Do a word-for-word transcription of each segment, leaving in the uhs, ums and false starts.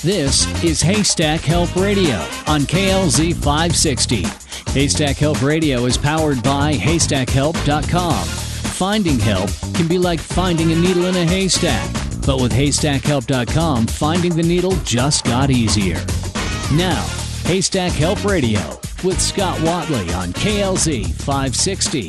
This is Haystack Help Radio on K L Z five sixty. Haystack Help Radio is powered by haystack help dot com. Finding help can be like finding a needle in a haystack, but with haystack help dot com, finding the needle just got easier. Now, Haystack Help Radio with Scott Watley on K L Z five sixty.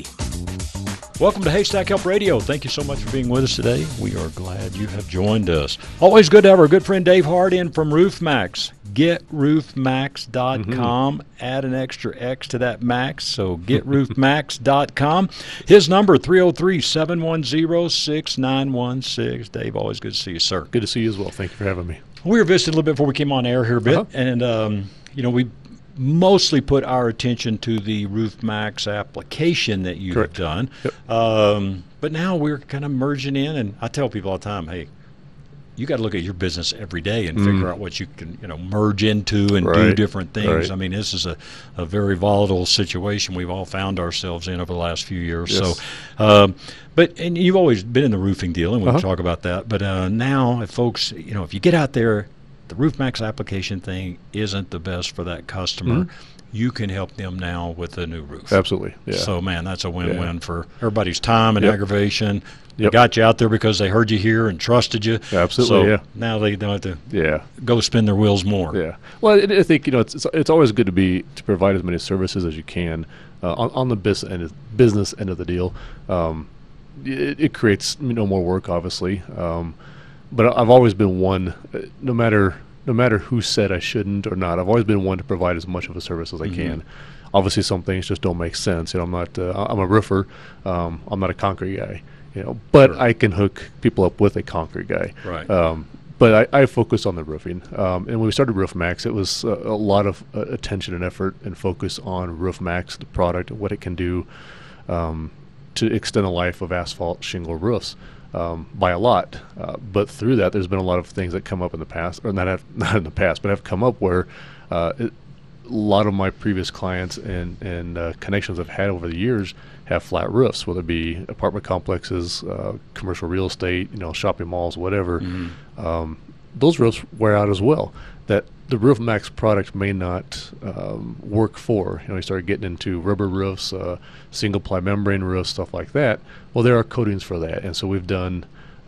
Welcome to Haystack Help Radio. Thank you so much for being with us today. We are glad you have joined us. Always good to have our good friend Dave Hart in from RoofMax. get roof max dot com. Mm-hmm. Add an extra X to that max, so get roof max dot com. His number, three oh three, seven one zero, six nine one six. Dave, always good to see you, sir. Good to see you as well. Thank you for having me. We were visiting a little bit before we came on air here a bit, uh-huh. and, um, you know, we mostly put our attention to the RoofMax application that you've Correct. done. Yep. Um, but now we're kind of merging in, and I tell people all the time, hey, you got to look at your business every day and mm. figure out what you can, you know, merge into and right. do different things. Right. I mean, this is a, a very volatile situation we've all found ourselves in over the last few years. Yes. So, um, but and you've always been in the roofing deal, and we'll uh-huh. talk about that. But uh, now, if folks, you know, if you get out there, the RoofMax application thing isn't the best for that customer. Mm-hmm. You can help them now with a new roof. Absolutely. Yeah. So, man, that's a win-win yeah. for everybody's time and yep. aggravation. They yep. got you out there because they heard you here and trusted you. Absolutely. So yeah. now they don't have to yeah. go spin their wheels more. Yeah. Well, I think, you know, it's it's always good to be to provide as many services as you can uh, on, on the business end, of, business end of the deal. Um, it, it creates, you know, more work, obviously. Um, but I've always been one, no matter no matter who said I shouldn't or not, I've always been one to provide as much of a service as I mm-hmm. can. Obviously, some things just don't make sense. You know, I'm not. Uh, I'm a roofer. Um, I'm not a concrete guy. You know, but sure. I can hook people up with a concrete guy. Right. Um, but I, I focus on the roofing. Um, and when we started RoofMax, it was uh, a lot of uh, attention and effort and focus on RoofMax, the product, what it can do um, to extend the life of asphalt shingle roofs. Um, by a lot, uh, but through that, there's been a lot of things that come up in the past, or not have, not in the past, but have come up where uh, it, a lot of my previous clients and and uh, connections I've had over the years have flat roofs, whether it be apartment complexes, uh, commercial real estate, you know, shopping malls, whatever. Mm-hmm. Um, those roofs wear out as well. That the RoofMax product may not um, work for. You know, you start getting into rubber roofs, uh, single ply membrane roofs, stuff like that. Well, there are coatings for that, and so we've done.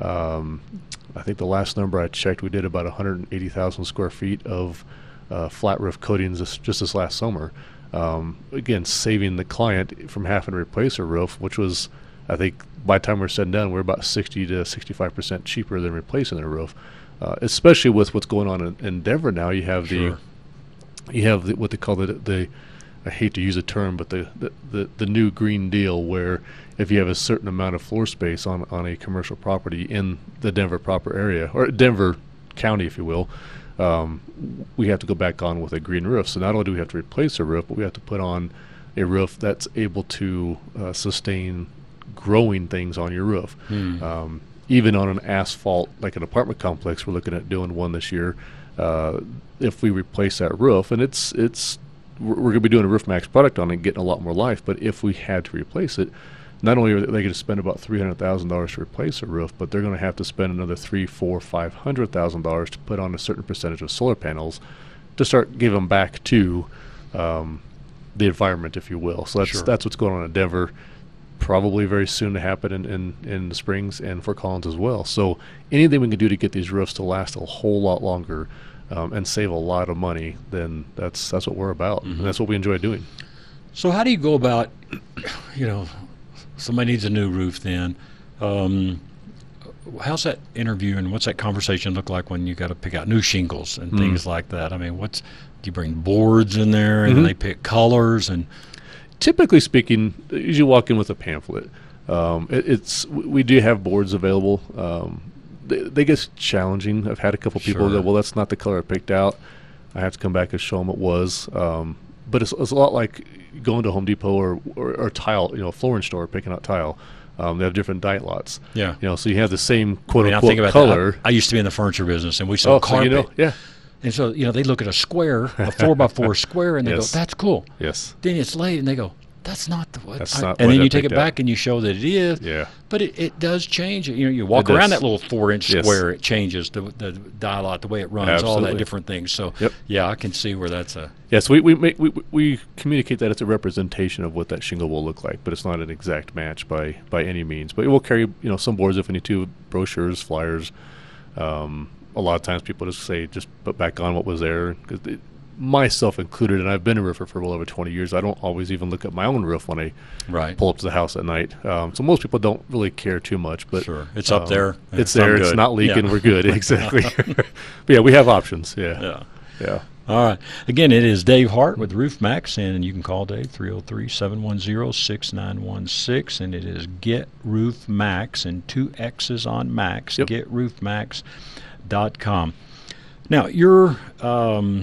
Um, I think the last number I checked, we did about one hundred eighty thousand square feet of uh, flat roof coatings this, just this last summer. Um, again, saving the client from having to replace a roof, which was, I think, by the time we're said and done, we're about sixty to sixty-five percent cheaper than replacing a roof. Uh, especially with what's going on in, in Denver now, you have sure. the, you have the, what they call the, the, I hate to use a term, but the, the, the, the new Green Deal, where if you have a certain amount of floor space on, on a commercial property in the Denver proper area, or Denver County, if you will, um, we have to go back on with a green roof. So not only do we have to replace a roof, but we have to put on a roof that's able to uh, sustain growing things on your roof. Hmm. Um, Even on an asphalt, like an apartment complex, we're looking at doing one this year. Uh, if we replace that roof, and it's it's we're, we're going to be doing a RoofMax product on it and getting a lot more life. But if we had to replace it, not only are they going to spend about three hundred thousand dollars to replace a roof, but they're going to have to spend another three, four, five hundred thousand dollars to put on a certain percentage of solar panels to start giving back to um, the environment, if you will. So that's sure. that's what's going on in Denver. Probably very soon to happen in, in, in the Springs and Fort Collins as well. So anything we can do to get these roofs to last a whole lot longer um, and save a lot of money, then that's that's what we're about. Mm-hmm. And that's what we enjoy doing. So how do you go about, you know, somebody needs a new roof then. Um, how's that interview and what's that conversation look like when you got to pick out new shingles and mm-hmm. things like that? I mean, what's do you bring boards in there and mm-hmm. they pick colors and – Typically speaking, you usually walk in with a pamphlet. Um, it, it's we do have boards available. Um, they, they get challenging. I've had a couple people sure. go, well, that's not the color I picked out. I have to come back and show them it was. Um, but it's, it's a lot like going to Home Depot or, or, or tile, you know, a flooring store, picking out tile. Um, they have different diet lots. Yeah. You know, so you have the same quote I mean, unquote about color. I, I used to be in the furniture business, and we saw oh, carpet. So you know, yeah. And so, you know, they look at a square, a four by four square, and they yes. go, that's cool. Yes. Then it's laid, and they go, that's not the what. That's I, not and what then I you take it picked back up. and you show that it is. Yeah. But it, it does change. You know, you walk It around does. that little four-inch Yes. square, it changes the the dial out, the way it runs, all Absolutely. that different things. So, Yep. yeah, I can see where that's a. Yeah, so we we, make, we we communicate that it's a representation of what that shingle will look like, but it's not an exact match by by any means. But we'll carry, you know, some boards if we need to, brochures, flyers. Um, a lot of times people just say, just put back on what was there, because myself included, and I've been a roofer for well over twenty years. I don't always even look at my own roof when I Right. pull up to the house at night. Um, so most people don't really care too much, but Sure. It's up um, there. It's I'm there. It's good. not leaking. Yeah. We're good. Exactly. But yeah, we have options. Yeah. Yeah. Yeah. All right. Again, it is Dave Hart with Roof Max, and you can call Dave three oh three, seven one zero, six nine one six, and it is Get Roof Max, and two X's on Max, Yep. get roof max dot com. Now, you're um,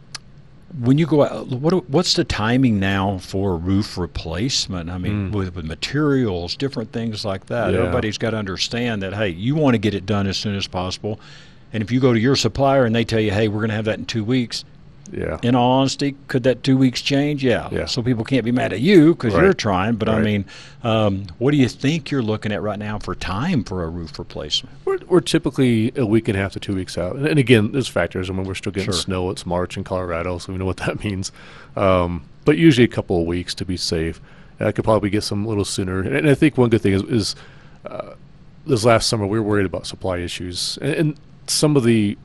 when you go out, what what's the timing now for roof replacement? I mean, Mm. with, with materials, different things like that. Yeah. Everybody's got to understand that, hey, you want to get it done as soon as possible. And if you go to your supplier and they tell you, hey, we're going to have that in two weeks, Yeah. in all honesty, could that two weeks change? Yeah. Yeah. So people can't be mad at you because Right. you're trying. But I Right. mean, um, what do you think you're looking at right now for time for a roof replacement? We're, we're typically a week and a half to two weeks out. And, and again, there's factors. I mean, we're still getting Sure. snow. It's March in Colorado, so we know what that means. Um, but usually a couple of weeks to be safe. I could probably get some a little sooner. And, and I think one good thing is, is uh, this last summer we were worried about supply issues. And, and some of the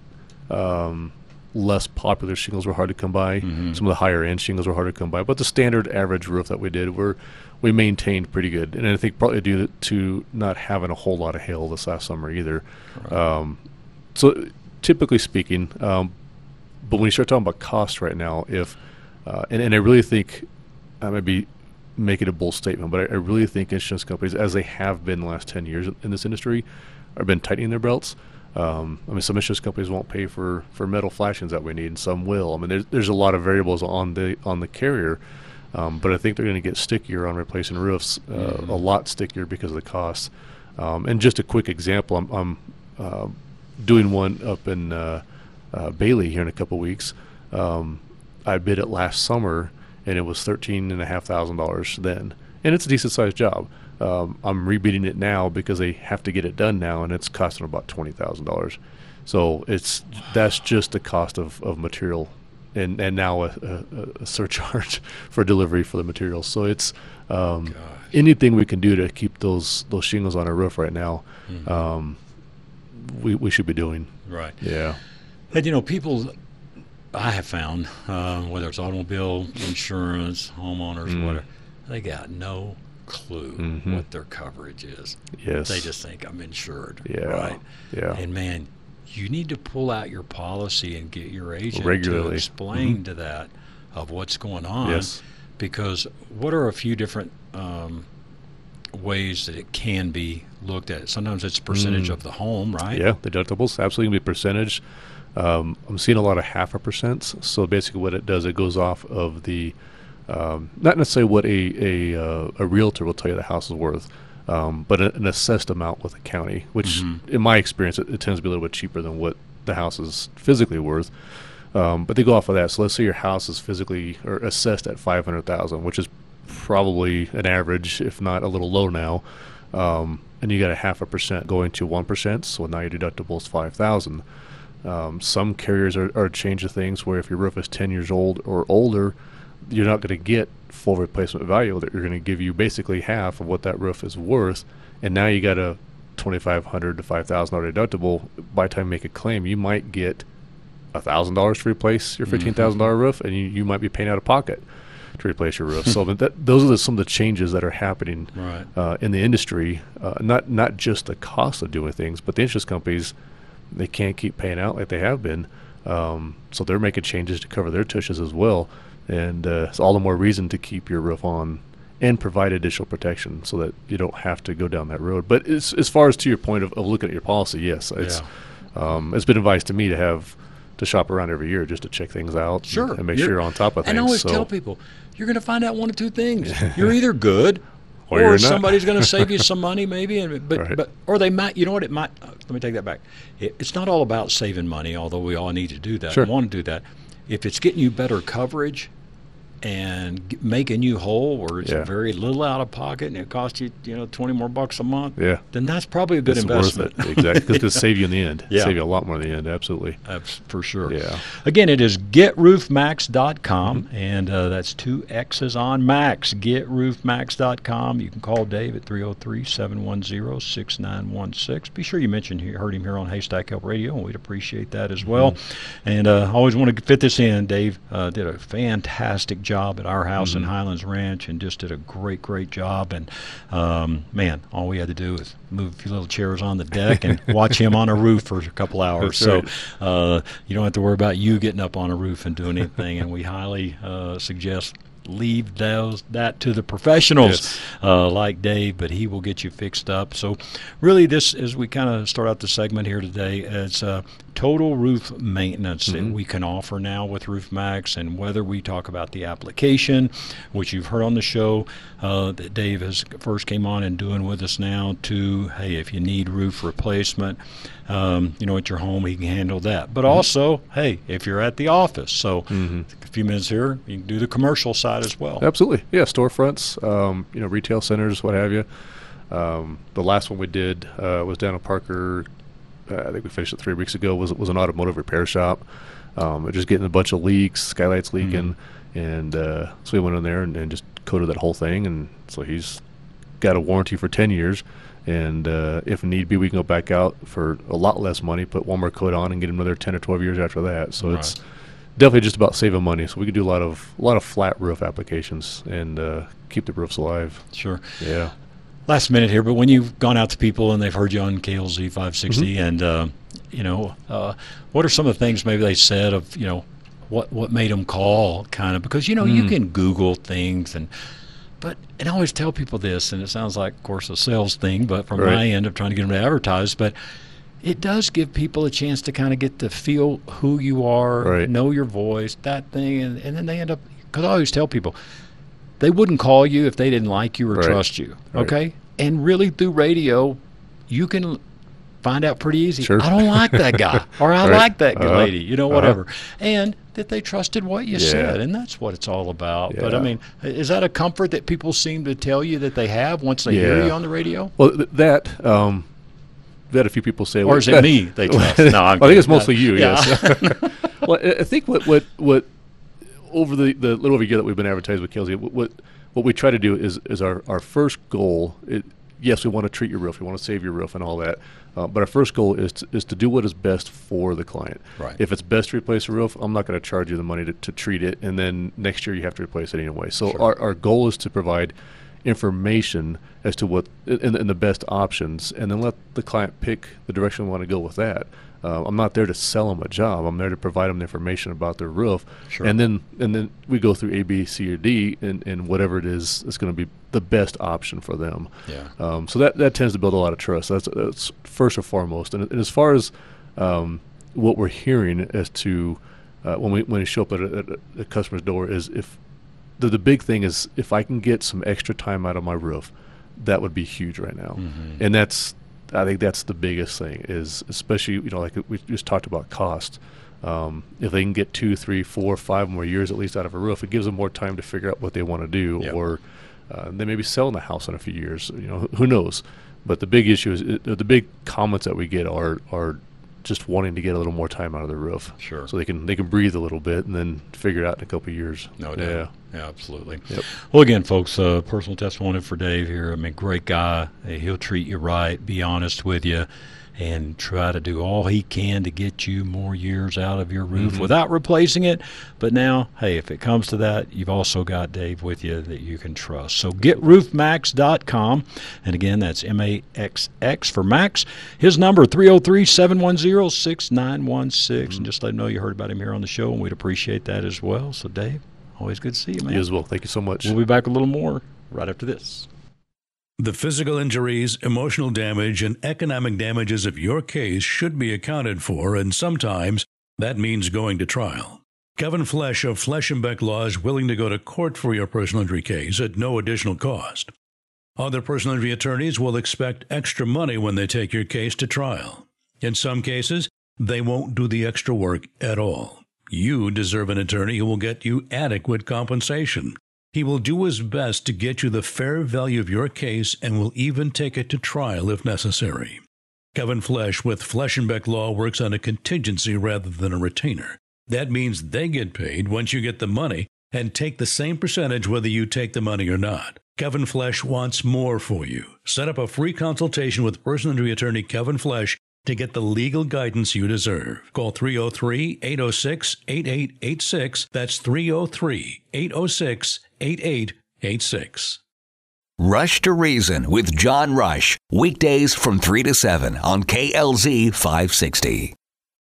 um, less popular shingles were hard to come by. Mm-hmm. Some of the higher end shingles were hard to come by. But the standard average roof that we did, we're, we maintained pretty good. And I think probably due to not having a whole lot of hail this last summer either. Right. Um, so typically speaking, um, but when you start talking about cost right now, if uh, and, and I really think I might be making a bold statement, but I, I really think insurance companies, as they have been the last ten years in this industry, have been tightening their belts. Um, I mean, some insurance companies won't pay for, for metal flashings that we need, and some will. I mean, there's there's a lot of variables on the on the carrier, um, but I think they're going to get stickier on replacing roofs, uh, Mhm. a lot stickier because of the cost. Um, and just a quick example, I'm, I'm uh, doing one up in uh, uh, Bailey here in a couple weeks. Um, I bid it last summer, and it was thirteen and a half thousand dollars then, and it's a decent sized job. Um, I'm rebidding it now because they have to get it done now, and it's costing about twenty thousand dollars. So it's that's just the cost of, of material, and and now a, a, a surcharge for delivery for the materials. So it's um, Gosh. anything we can do to keep those those shingles on our roof right now. Mhm. Um, we we should be doing. Right. Yeah. And, you know, people, I have found, uh, whether it's automobile insurance, homeowners, Mm. whatever, they got no clue Mhm. what their coverage is. Yes. They just think I'm insured. Yeah. Right. Yeah. And, man, you need to pull out your policy and get your agent to Regularly. explain Mhm. to that of what's going on. Yes. Because what are a few different um, ways that it can be looked at? Sometimes it's percentage Mm. of the home, right? Yeah, the deductibles absolutely gonna be percentage. Um, I'm seeing a lot of half a percents. So basically, what it does, it goes off of the um, not necessarily what a a, uh, a realtor will tell you the house is worth, um, but a, an assessed amount with the county. Which, Mhm. in my experience, it, it tends to be a little bit cheaper than what the house is physically worth. Um, but they go off of that. So let's say your house is physically or assessed at five hundred thousand, which is probably an average, if not a little low now. Um, and you got a half a percent going to one percent. So now your deductible is five thousand. Um, some carriers are, are changing things where if your roof is ten years old or older, you're not going to get full replacement value. That you're going to give you basically half of what that roof is worth. And now you got a twenty-five hundred to five thousand dollar deductible. By the time you make a claim, you might get a thousand dollars to replace your fifteen thousand dollar roof, and you, you might be paying out of pocket to replace your roof. So that, those are the, some of the changes that are happening Right. uh, in the industry. Uh, not not just the cost of doing things, but the insurance companies, they can't keep paying out like they have been. Um, so they're making changes to cover their tushes as well, and uh, it's all the more reason to keep your roof on and provide additional protection so that you don't have to go down that road. But as, as far as to your point of, of looking at your policy, yes, it's um, it's been advised to me to have to shop around every year just to check things out Sure. and, and make You're- sure you're on top of things. And I always so, tell people, you're going to find out one of two things. You're either good, Or or, you're not. somebody's going to save you some money, maybe. And but Right. but or they might. You know what? It might. Uh, let me take that back. It, it's not all about saving money, although we all need to do that. Sure. And want to do that. If it's getting you better coverage, and g- make a new hole where it's Yeah. very little out of pocket and it costs you, you know, twenty more bucks a month, Yeah. then that's probably a good It's investment. worth it. Exactly. Because it'll save you in the end. Yeah. Save you a lot more in the end. Absolutely. That's for sure. Yeah. Again, it is get roof max dot com, Mm-hmm. and uh, that's two X's on Max, get roof max dot com. You can call Dave at three oh three, seven one zero, six nine one six. Be sure you mention you heard him here on Haystack Help Radio, and we'd appreciate that as well. Mm-hmm. And uh, I always want to fit this in. Dave uh, did a fantastic job at our house Mm-hmm. in Highlands Ranch and just did a great, great job. And, um, man, all we had to do was move a few little chairs on the deck and watch him on a roof for a couple hours. That's So right. uh, you don't have to worry about you getting up on a roof and doing anything. And we highly uh, suggest leave those that to the professionals, Yes. uh, like Dave, but he will get you fixed up. So really, this, as we kind of start out the segment here today, it's uh, total roof maintenance Mm-hmm. that we can offer now with Roof Max. And whether we talk about the application, which you've heard on the show uh, that Dave has first came on and doing with us now, to, hey, if you need roof replacement, um, you know, at your home, he can handle that. But Mm-hmm. also, hey, if you're at the office, so a few minutes here, you can do the commercial side as well. Absolutely. Yeah, storefronts, um, you know, retail centers, what have you. Um, the last one we did uh, was down in Parker. Uh, I think we finished it three weeks ago. Was was an automotive repair shop. Um, just getting a bunch of leaks, skylights leaking, and uh, so we went in there and, and just coated that whole thing. And so he's got a warranty for ten years. And uh, if need be, we can go back out for a lot less money, put one more coat on, and get another ten or twelve years after that. So Right. it's definitely just about saving money. So we could do a lot of a lot of flat roof applications and uh, keep the roofs alive. Sure. Yeah. Last minute here, but when you've gone out to people and they've heard you on K L Z five sixty, Mm-hmm. and uh, you know, uh, what are some of the things maybe they said of, you know, what what made them call, kind of, because you know Mm. you can Google things, and but and I always tell people this, and it sounds like, of course, a sales thing, but from Right. my end of trying to get them to advertise, but it does give people a chance to kind of get to feel who you are, Right. know your voice, that thing, and, and then they end up, because I always tell people, they wouldn't call you if they didn't like you or Right. trust you, Right. okay? And really, through radio, you can find out pretty easy, Sure. I don't like that guy, or I Right. like that Uh-huh. lady, you know, Uh-huh. whatever. And that they trusted what you Yeah. said, and that's what it's all about. But, I Yeah. mean, is that a comfort that people seem to tell you that they have once they hear Yeah. you on the radio? Well, th- that um, that a few people say. Or well, is it that- me they trust? No, I'm I think kidding. it's mostly you. Yeah. Yes. Well, I I think what what what over the, the little over a year that we've been advertising with K L Z, what what, what we try to do is is our, our first goal. It, yes, we want to treat your roof, we want to save your roof and all that. Uh, but our first goal is to, is to do what is best for the client. Right. If it's best to replace a roof, I'm not going to charge you the money to, to treat it, and then next year you have to replace it anyway. So Sure. our, our goal is to provide information as to what and, and the best options, and then let the client pick the direction we want to go with that. Uh, I'm not there to sell them a job. I'm there to provide them the information about their roof, Sure. and then and then we go through A, B, C, or D, and, and whatever it is is going to be the best option for them. Yeah. Um, so that that tends to build a lot of trust. That's that's first and foremost. And, and as far as um, what we're hearing as to uh, when we when we show up at a, at a customer's door is if the the big thing is if I can get some extra time out of my roof, that would be huge right now. Mhm. And that's I think that's the biggest thing is especially you know like we just talked about cost. Um, if they can get two, three, four, five more years at least out of a roof, it gives them more time to figure out what they want to do, Yep. or uh, they may be selling the house in a few years. You know, who, who knows? But the big issue is uh, the big comments that we get are are just wanting to get a little more time out of their roof, Sure. so they can they can breathe a little bit and then figure it out in a couple of years. No Yeah. doubt. Yeah, absolutely. Yep. Well, again, folks, uh, personal testimony for Dave here. I mean, great guy. Hey, he'll treat you right, be honest with you, and try to do all he can to get you more years out of your roof Mhm. without replacing it. But now, hey, if it comes to that, you've also got Dave with you that you can trust. So get roof max dot com. And again, that's M A X X for Max. His number, three oh three, seven one zero, six nine one six. And just let him know you heard about him here on the show, and we'd appreciate that as well. So, Dave, always good to see you, man. You as well. Thank you so much. We'll be back with a little more right after this. The physical injuries, emotional damage, and economic damages of your case should be accounted for, and sometimes that means going to trial. Kevin Flesh of Flesh and Beck Law is willing to go to court for your personal injury case at no additional cost. Other personal injury attorneys will expect extra money when they take your case to trial. In some cases, they won't do the extra work at all. You deserve an attorney who will get you adequate compensation. He will do his best to get you the fair value of your case and will even take it to trial if necessary. Kevin Flesh with Flesh and Beck Law works on a contingency rather than a retainer. That means they get paid once you get the money and take the same percentage whether you take the money or not. Kevin Flesh wants more for you. Set up a free consultation with personal injury attorney Kevin Flesh to get the legal guidance you deserve. Call three oh three, eight oh six, eight eight eight six. That's three oh three, eight oh six, eight eight eight six. Rush to Reason with John Rush. Weekdays from three to seven on K L Z five sixty.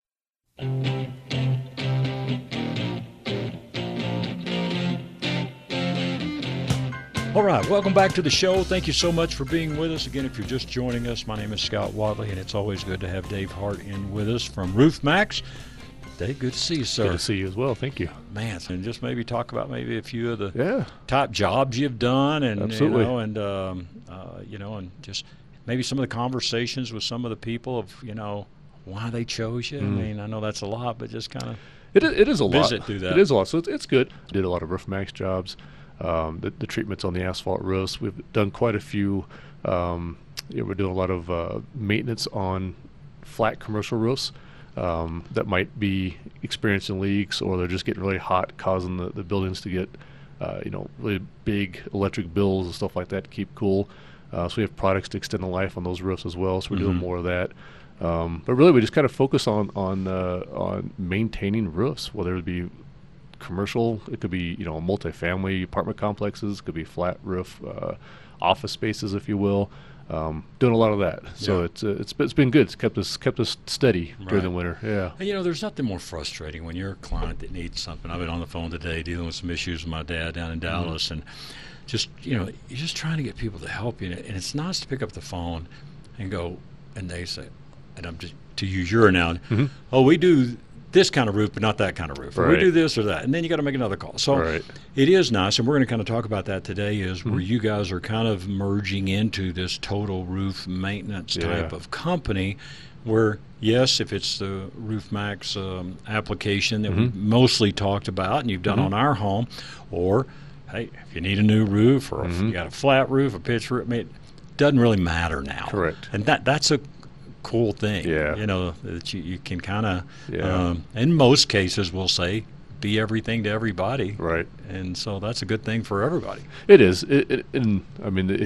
All right, welcome back to the show. Thank you so much for being with us. Again, if you're just joining us, my name is Scott Wadley, and it's always good to have Dave Hart in with us from Roof Max. Dave, good to see you, sir. Good to see you as well. Thank you. Man, and just maybe talk about maybe a few of the yeah. top jobs you've done, and Absolutely. you know, and um, uh, you know, and just maybe some of the conversations with some of the people of you know why they chose you. Mm. I mean, I know that's a lot, but just kind of it it is a lot. Visit through that. It is a lot. So it's, it's good. I did a lot of Roof Max jobs. Um, the, the treatments on the asphalt roofs. We've done quite a few. Um, you know, we're doing a lot of uh, maintenance on flat commercial roofs um, that might be experiencing leaks, or they're just getting really hot, causing the, the buildings to get, uh, you know, really big electric bills and stuff like that to keep cool. Uh, so we have products to extend the life on those roofs as well. So we're mm-hmm. doing more of that. Um, but really, we just kind of focus on on uh, on maintaining roofs, whether it be commercial, it could be you know multifamily apartment complexes, it could be flat roof uh, office spaces, if you will. Um, doing a lot of that, so yeah. it's uh, it's it's been good. It's kept us kept us steady right. during the winter. Yeah, and, you know, there's nothing more frustrating when you're a client that needs something. I've been on the phone today dealing with some issues with my dad down in Dallas, mm-hmm. and just you know you're just trying to get people to help you, and it's nice to pick up the phone and go, and they say, and I'm just to use your analogy, mm-hmm. oh, we do this kind of roof, but not that kind of roof. Right. Or we do this or that. And then you got to make another call. So right. it is nice, and we're going to kind of talk about that today, is mm-hmm. where you guys are kind of merging into this total roof maintenance yeah. type of company where, yes, if it's the Roof Max um, application that mm-hmm. we've mostly talked about and you've done mm-hmm. on our home, or, hey, if you need a new roof or mm-hmm. if you got a flat roof, a pitch roof, I mean, it doesn't really matter now. Correct. And that that's a cool thing, yeah. you know, that you, you can kind of, yeah. um, in most cases, we'll say, be everything to everybody. Right. And so that's a good thing for everybody. It is. It, it, and, I mean, it,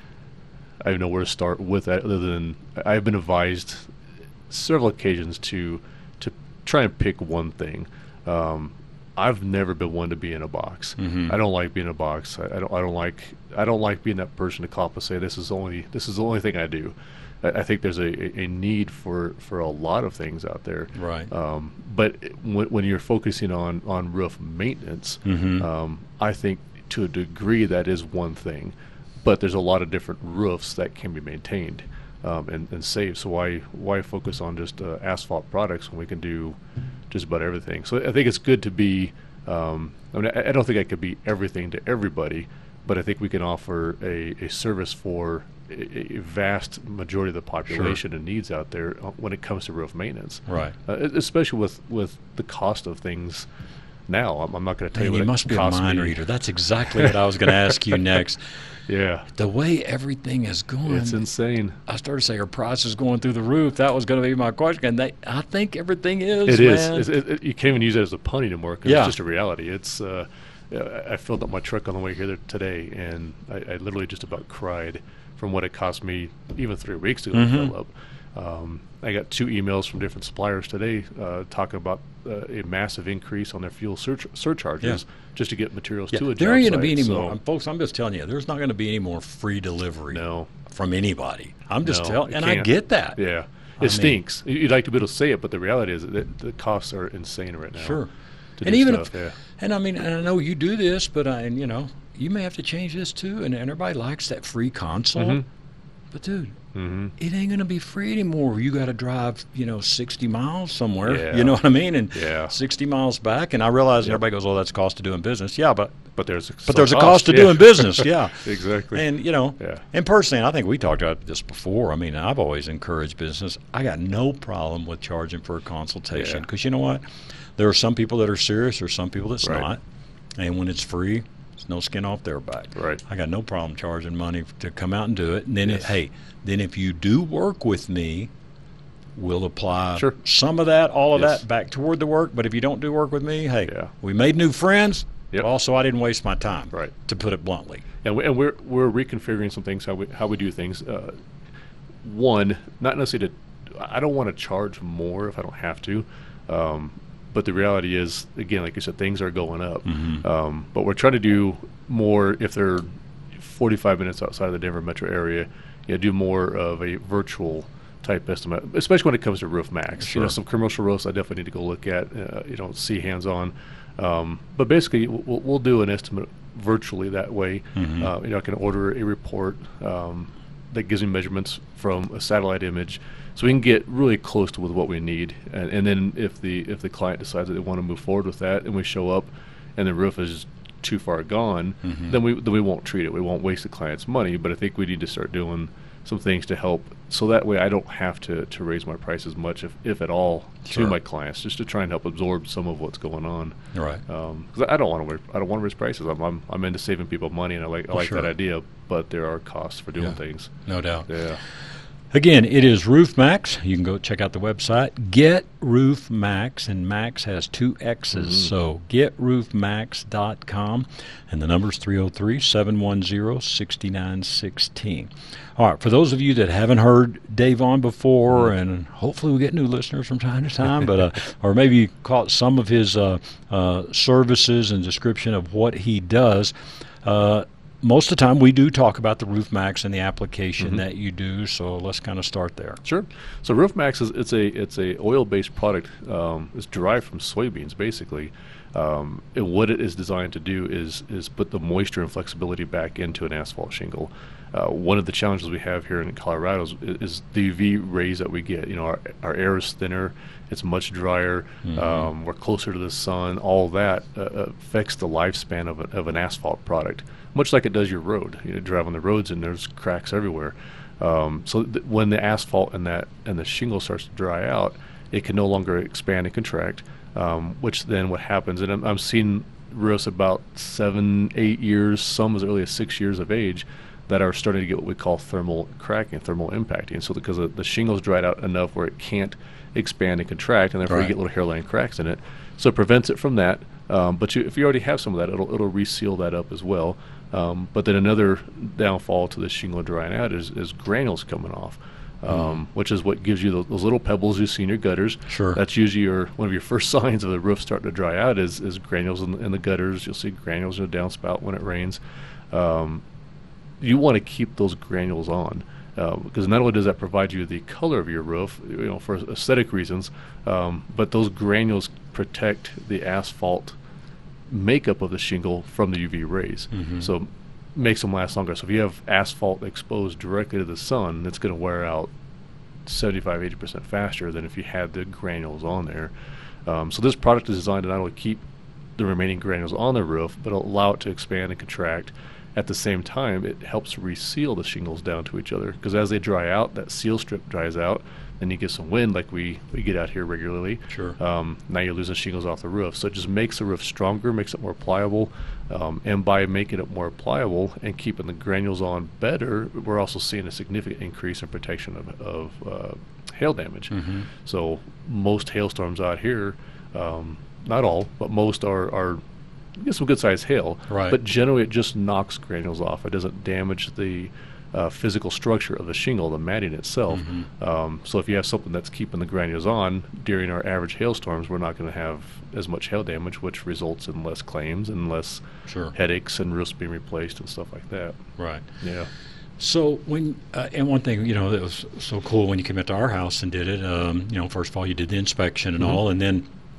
I don't know where to start with that other than I've been advised several occasions to to try and pick one thing. Um, I've never been one to be in a box. Mm-hmm. I don't like being in a box. I, I don't. I don't like. I don't like being that person to call up and say this is only this is the only thing I do. I think there's a, a need for, for a lot of things out there. Right. Um, but when, when you're focusing on, on roof maintenance, mm-hmm. um, I think to a degree that is one thing. But there's a lot of different roofs that can be maintained um, and, and saved. So why why focus on just uh, asphalt products when we can do just about everything? So I think it's good to be um, – I mean, I, I don't think I could be everything to everybody, but I think we can offer a, a service for – a vast majority of the population sure. and needs out there when it comes to roof maintenance. Right. Uh, especially with, with the cost of things now. I'm, I'm not going to tell Man, you what you must it be a mind me. reader. That's exactly what I was going to ask you next. Yeah. The way everything is going. It's insane. I started to say our price is going through the roof. That was going to be my question. And they, I think everything is, It man. is. It, it, you can't even use it as a pun anymore because yeah. it's just a reality. It's. Uh, I filled up my truck on the way here today, and I, I literally just about cried from what it cost me even three weeks to mm-hmm. fill up. Um, I got two emails from different suppliers today uh, talking about uh, a massive increase on their fuel surch- surcharges yeah. just to get materials yeah. to a there job ain't going to site. be any so more. Um, folks, I'm just telling you, there's not going to be any more free delivery no. from anybody. I'm just no, telling you, and can't. I get that. Yeah. It I stinks. Mean, You'd like to be able to say it, but the reality is that the costs are insane right now. Sure. To and do even stuff, if, yeah. and I mean, and I know you do this, but I, and you know, you may have to change this too. And, and everybody likes that free console. Mm-hmm. But dude, mm-hmm. it ain't going to be free anymore. You got to drive, you know, sixty miles somewhere. Yeah. You know what I mean? And yeah. sixty miles back. And I realize yep. everybody goes, "Oh, that's cost of doing business." Yeah, but but there's a, but there's a cost, cost of yeah. doing business. Yeah, exactly. And you know, yeah. and personally, I think we talked about this before. I mean, I've always encouraged business. I got no problem with charging for a consultation because yeah. you know what? There are some people that are serious. There's some people that's right. not. And when it's free, it's no skin off their back. Right. I got no problem charging money to come out and do it. And then, yes. it, hey, then if you do work with me, we'll apply sure. some of that, all of yes. that back toward the work. But if you don't do work with me, hey, yeah. we made new friends. Yep. But also, I didn't waste my time. Right. To put it bluntly. And, we, and we're we're reconfiguring some things how we how we do things. Uh, one, not necessarily to. I don't want to charge more if I don't have to. Um, But the reality is, again, like you said, things are going up. Mm-hmm. Um, but we're trying to do more if they're forty-five minutes outside of the Denver metro area. You know, do more of a virtual type estimate, especially when it comes to Roof Max. Sure. You know, some commercial roofs I definitely need to go look at. Uh, you know, see hands on. Um, but basically, we'll, we'll do an estimate virtually that way. Mm-hmm. Uh, you know, I can order a report um, that gives me measurements from a satellite image. So we can get really close to with what we need, and, and then if the if the client decides that they want to move forward with that, and we show up, and the roof is too far gone, mm-hmm. then we then we won't treat it. We won't waste the client's money. But I think we need to start doing some things to help, so that way I don't have to, to raise my prices much, if if at all, Sure. to my clients, just to try and help absorb some of what's going on. Right. Because I don't want to I don't want to raise prices. I'm, I'm I'm into saving people money, and I like I Well, like sure. that idea. But there are costs for doing Yeah. things. No doubt. Yeah. Again, it is Roof Max. You can go check out the website. Get Roof Max, and Max has two X's. Mm-hmm. So get roof max dot com, and the number is three oh three, seven one zero, six nine one six. All right, for those of you that haven't heard Dave on before, Mm-hmm. and hopefully we get new listeners from time to time, but uh, or maybe you caught some of his uh, uh, services and description of what he does. Uh, Most of the time, we do talk about the Roof Max and the application mm-hmm. that you do. So let's kind of start there. Sure. So Roof Max is it's a it's a oil-based product. Um, it's derived from soybeans, basically. Um, and what it is designed to do is is put the moisture and flexibility back into an asphalt shingle. Uh, one of the challenges we have here in Colorado is, is the U V rays that we get. You know, our our air is thinner. It's much drier. Mm-hmm. Um, we're closer to the sun. All that uh, affects the lifespan of, a, of an asphalt product, much like it does your road. You know, drive on the roads and there's cracks everywhere. Um, so th- when the asphalt and that and the shingle starts to dry out, it can no longer expand and contract. Um, which then what happens, and I'm, I'm seeing roofs about seven, eight years, some as early as six years of age, that are starting to get what we call thermal cracking, thermal impacting. So because the, the shingle's dried out enough where it can't expand and contract, and therefore Right. you get little hairline cracks in it. So it prevents it from that. Um, but you, if you already have some of that, it'll it'll reseal that up as well. Um, but then another downfall to the shingle drying out is, is granules coming off, um, mm. which is what gives you those, those little pebbles you see in your gutters. Sure. That's usually your one of your first signs of the roof starting to dry out is, is granules in, in the gutters. You'll see granules in the downspout when it rains. Um, you want to keep those granules on. Uh, because not only does that provide you the color of your roof, you know, for aesthetic reasons, um, but those granules protect the asphalt makeup of the shingle from the U V rays. Mm-hmm. So makes them last longer. So if you have asphalt exposed directly to the sun, it's going to wear out seventy-five, eighty percent faster than if you had the granules on there. Um, so this product is designed to not only keep the remaining granules on the roof, but allow it to expand and contract. At the same time, it helps reseal the shingles down to each other, because as they dry out, that seal strip dries out, and you get some wind like we, we get out here regularly. Sure. Um, now you're losing shingles off the roof. So it just makes the roof stronger, makes it more pliable, um, and by making it more pliable and keeping the granules on better, we're also seeing a significant increase in protection of, of uh, hail damage. Mm-hmm. So most hailstorms out here, um, not all, but most are, are get some good sized hail, Right. but generally it just knocks granules off. It doesn't damage the uh, physical structure of the shingle, the matting itself. Mm-hmm. Um, so if you have something that's keeping the granules on during our average hailstorms, we're not going to have as much hail damage, which results in less claims and less Sure. headaches and roofs being replaced and stuff like that. Right. Yeah. So when uh, and one thing, you know, that was so cool when you came into our house and did it. Um, you know, first of all, you did the inspection and Mhm. all, and then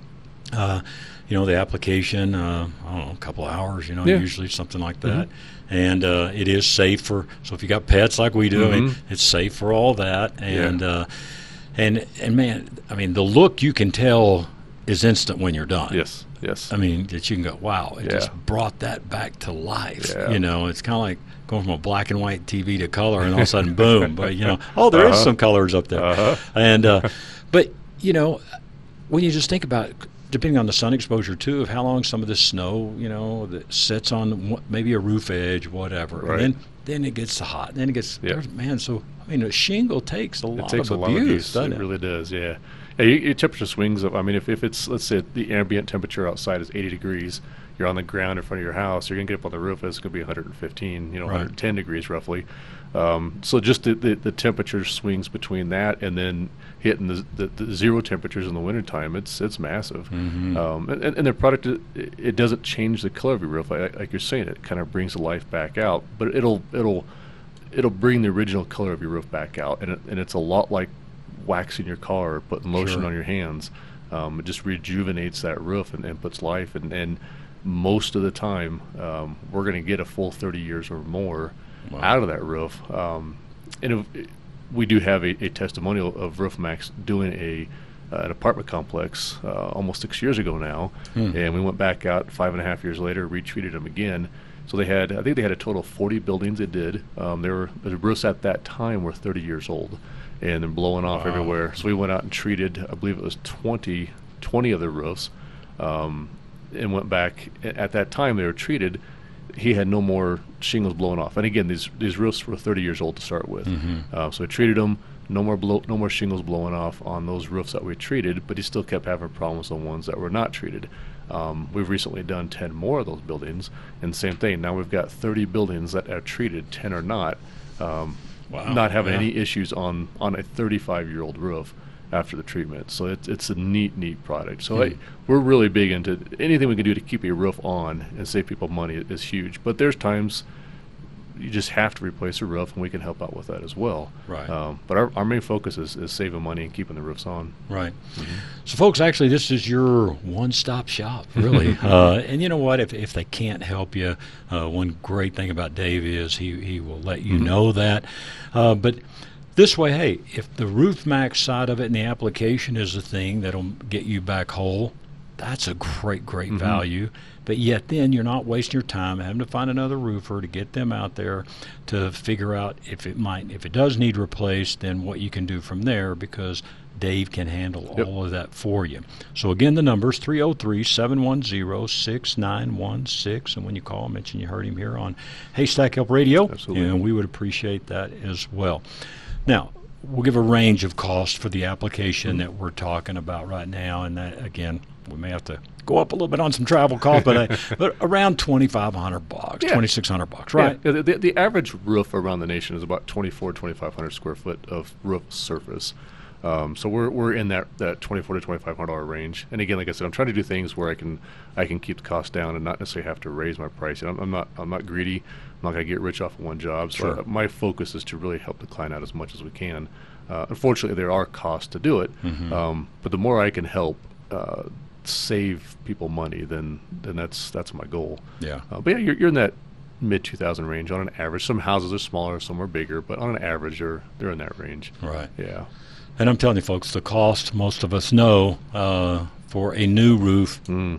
Uh, you know, the application, uh, I don't know, a couple of hours, you know, Yeah. usually something like that. Mm-hmm. And uh, it is safe for, so if you got pets like we do, Mm-hmm. I mean, it's safe for all that. And, Yeah. uh, and, and man, I mean, the look you can tell is instant when you're done. Yes, yes. I mean, that you can go, wow, it Yeah. just brought that back to life. Yeah. You know, it's kind of like going from a black and white T V to color, and all of a sudden, boom. But, you know, oh, there is Uh-huh. some colors up there. Uh-huh. And, uh, but, you know, when you just think about it, depending on the sun exposure, too, of how long some of this snow, you know, that sits on what- maybe a roof edge, whatever. Right. And then, then it gets hot. Then it gets, Yeah. man, so, I mean, a shingle takes a It lot takes of a lot of abuse, abuse. doesn't It it? really does, yeah. Yeah, your, your temperature swings up. I mean, if, if it's, let's say the ambient temperature outside is eighty degrees, you're on the ground in front of your house, you're going to get up on the roof, it's going to be one hundred fifteen, you know, Right. one hundred ten degrees roughly. Um, so just the, the, the temperature swings between that and then hitting the, the, the zero temperatures in the wintertime, it's it's massive. Mm-hmm. Um, and, and the product, it, it doesn't change the color of your roof. Like, like you're saying, it kind of brings the life back out, but it'll it'll it'll bring the original color of your roof back out. And, it, and it's a lot like waxing your car or putting lotion Sure. on your hands. Um, it just rejuvenates that roof and, and puts life. And, and most of the time, um, we're going to get a full thirty years or more Wow. out of that roof. Um, and if, we do have a, a testimonial of RoofMax doing a uh, an apartment complex uh, almost six years ago now, Hmm. and we went back out five and a half years later, retreated them again. So they had, I think they had a total of forty buildings they did. Um, they were, the roofs at that time were thirty years old, and they're blowing off Wow. everywhere. So we went out and treated, I believe it was twenty, twenty of the roofs, um, and went back. At that time they were treated, he had no more shingles blowing off. And again, these these roofs were thirty years old to start with. Mhm. Uh, so we treated them, no more blow, no more shingles blowing off on those roofs that we treated, but he still kept having problems on ones that were not treated. Um, we've recently done ten more of those buildings, and same thing. Now we've got thirty buildings that are treated, ten are not. Um, Wow. not having Yeah. any issues on, on a thirty-five-year-old roof after the treatment. So it's it's a neat, neat product. So Hmm. I, we're really big into anything we can do to keep a roof on and save people money is huge. But there's times you just have to replace a roof, and we can help out with that as well. Right. Um, but our, our main focus is, is saving money and keeping the roofs on. Right. So, folks, actually, this is your one-stop shop, really. uh, and you know what? If if they can't help you, uh, one great thing about Dave is he, he will let you Mhm. know that. Uh, but this way, hey, if the RoofMax side of it and the application is the thing that'll get you back whole, that's a great, great Mhm. value. But yet then you're not wasting your time having to find another roofer to get them out there to figure out if it might, if it does need replaced, then what you can do from there, because Dave can handle Yep. all of that for you. So again, the number's three oh three, seven one zero, six nine one six. And when you call, mention you heard him here on Haystack Help Radio. Absolutely. And we would appreciate that as well. Now, we'll give a range of cost for the application Mm-hmm. that we're talking about right now. And that, again, we may have to go up a little bit on some travel costs, but, uh, but around twenty-five hundred bucks, Yeah. twenty-six hundred bucks, right? Yeah, the, the, the average roof around the nation is about twenty-four, twenty-five hundred square foot of roof surface. Um, so we're we're in that, that twenty-four to twenty-five hundred dollar range. And again, like I said, I'm trying to do things where I can I can keep the cost down and not necessarily have to raise my price. I'm, I'm not I'm not greedy. I'm not going to get rich off of one job. So Sure. uh, my focus is to really help the client out as much as we can. Uh, unfortunately, there are costs to do it. Mhm. Um, but the more I can help uh, save people money, then then that's that's my goal. Yeah. Uh, but yeah, you're, you're in that mid two thousand range on an average. Some houses are smaller, some are bigger, but on an average, they're they're in that range. Right. Yeah. And I'm telling you, folks, the cost, most of us know, uh, for a new roof Mm.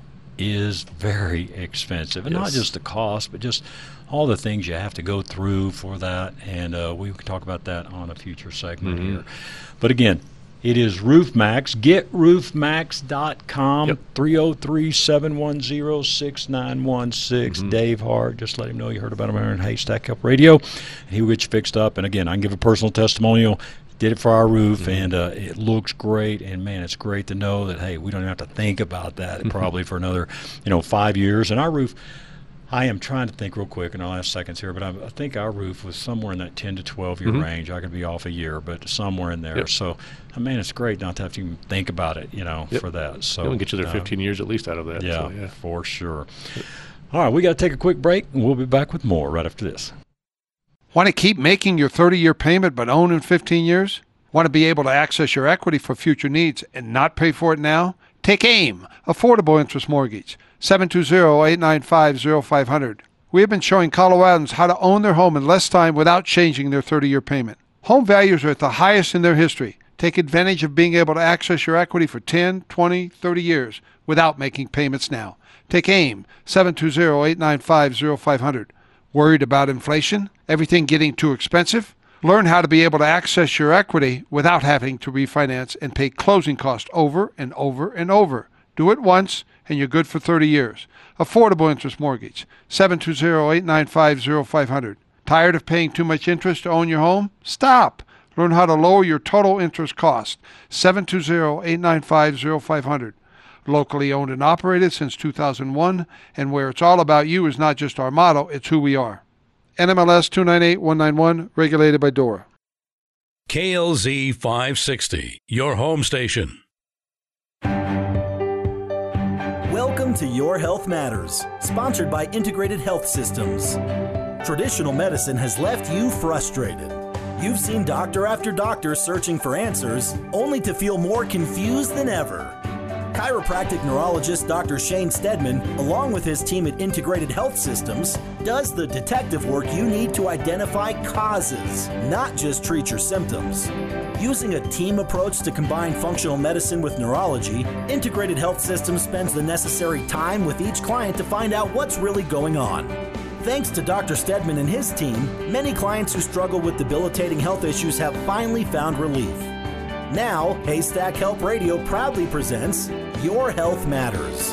is very expensive. And not Yes. just the cost, but just all the things you have to go through for that. And uh, we can talk about that on a future segment Mhm. here. But again, it is RoofMax. Get roof max dot com, Yep. three oh three, seven one zero, six nine one six. Mhm. Dave Hart, just let him know you heard about him here on Haystack Help Radio. And he will get you fixed up. And again, I can give a personal testimonial. Did it for our roof, Mhm. and uh, it looks great. And man, it's great to know that, hey, we don't even have to think about that probably for another, you know, five years. And our roof, I am trying to think real quick in the last seconds here, but I, I think our roof was somewhere in that ten to twelve year Mhm. range. I could be off a year, but somewhere in there. Yep. So, I mean, it's great not to have to even think about it, you know, Yep. for that. So It'll get you there uh, fifteen years at least out of that. Yeah, So, yeah. for sure. All right, we got to take a quick break, and we'll be back with more right after this. Want to keep making your thirty-year payment but own in fifteen years? Want to be able to access your equity for future needs and not pay for it now? Take AIM, Affordable Interest Mortgage, seven two zero, eight nine five, zero five zero zero. We have been showing Coloradans how to own their home in less time without changing their thirty-year payment. Home values are at the highest in their history. Take advantage of being able to access your equity for ten, twenty, thirty years without making payments now. Take AIM, seven two zero, eight nine five, zero five zero zero. Worried about inflation? Everything getting too expensive? Learn how to be able to access your equity without having to refinance and pay closing costs over and over and over. Do it once, and you're good for thirty years. Affordable Interest Mortgage, seven two zero, eight nine five, zero five zero zero. Tired of paying too much interest to own your home? Stop. Learn how to lower your total interest cost. seven two zero, eight nine five, zero five zero zero. Locally owned and operated since two thousand one, and where it's all about you is not just our motto, it's who we are. N M L S two nine eight one nine one, regulated by D O R A. K L Z five sixty, your home station. Welcome to Your Health Matters, sponsored by Integrated Health Systems. Traditional medicine has left you frustrated. You've seen doctor after doctor searching for answers, only to feel more confused than ever. Chiropractic neurologist Doctor Shane Stedman, along with his team at Integrated Health Systems, does the detective work you need to identify causes, not just treat your symptoms. Using a team approach to combine functional medicine with neurology, Integrated Health Systems spends the necessary time with each client to find out what's really going on. Thanks to Doctor Stedman and his team, many clients who struggle with debilitating health issues have finally found relief. Now, Haystack Help Radio proudly presents Your Health Matters.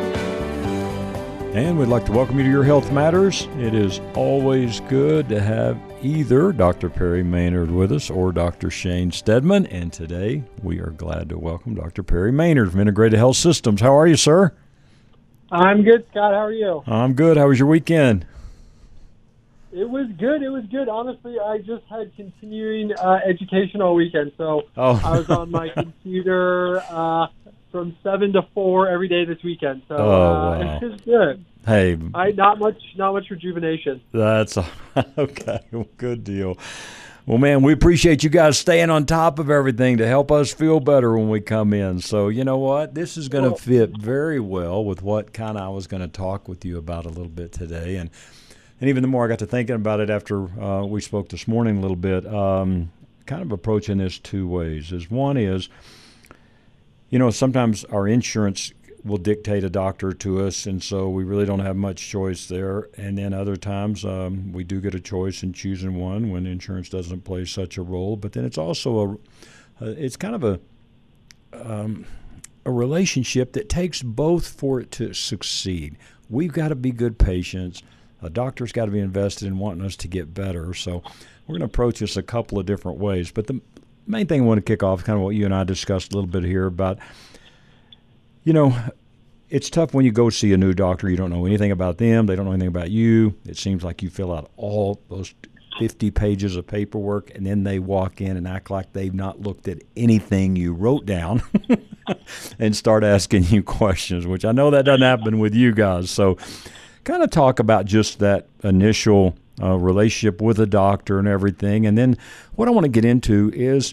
And we'd like to welcome you to Your Health Matters. It is always good to have either Doctor Perry Maynard with us or Doctor Shane Stedman. And today we are glad to welcome Doctor Perry Maynard from Integrated Health Systems. How are you, sir? I'm good, Scott. How are you? I'm good. How was your weekend? It was good. It was good. Honestly, I just had continuing uh, education all weekend, so oh. I was on my computer uh, from seven to four every day this weekend. So oh, uh, wow. It was good. Hey, I not much, not much rejuvenation. That's okay. Good deal. Well, man, we appreciate you guys staying on top of everything to help us feel better when we come in. So, you know what? This is going to fit very well with what kind of I was going to talk with you about a little bit today. And and even the more I got to thinking about it after uh, we spoke this morning a little bit, um, kind of approaching this two ways. Is one is, you know, sometimes our insurance will dictate a doctor to us, and so we really don't have much choice there. And then other times um, we do get a choice in choosing one when insurance doesn't play such a role. But then it's also a, uh, it's kind of a um, a relationship that takes both for it to succeed. We've got to be good patients. A doctor's got to be invested in wanting us to get better. So we're going to approach this a couple of different ways. But the main thing I want to kick off is kind of what you and I discussed a little bit here about, you know, it's tough when you go see a new doctor. You don't know anything about them. They don't know anything about you. It seems like you fill out all those fifty pages of paperwork, and then they walk in and act like they've not looked at anything you wrote down and start asking you questions, which I know that doesn't happen with you guys. So kind of talk about just that initial uh, relationship with a doctor and everything. And then what I want to get into is,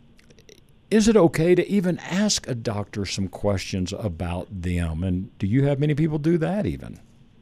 is it okay to even ask a doctor some questions about them? And do you have many people do that even?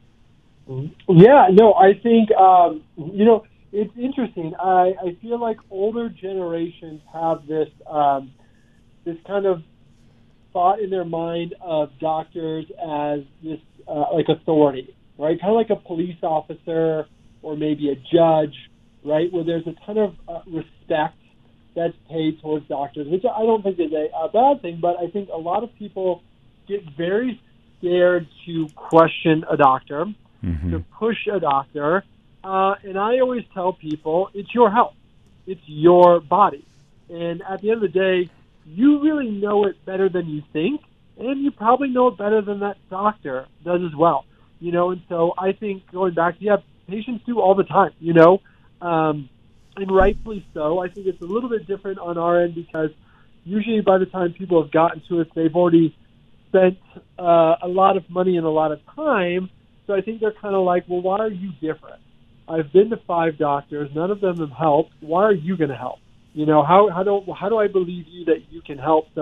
Yeah, no, I think, um, you know, it's interesting. I, I feel like older generations have this um, this kind of thought in their mind of doctors as this uh, like authority, right? Kind of like a police officer or maybe a judge, right? Where there's a ton of uh, respect that's paid towards doctors, which I don't think is a, a bad thing, but I think a lot of people get very scared to question a doctor, mm-hmm. to push a doctor, uh, and I always tell people, it's your health. It's your body. And at the end of the day, you really know it better than you think, and you probably know it better than that doctor does as well. You know, and so I think going back to, yeah, patients do all the time, you know, um, and rightfully so. I think it's a little bit different on our end because usually by the time people have gotten to us, they've already spent uh, a lot of money and a lot of time. So I think they're kind of like, well, why are you different? I've been to five doctors. None of them have helped. Why are you going to help? You know, how how do how do I believe you that you can help? So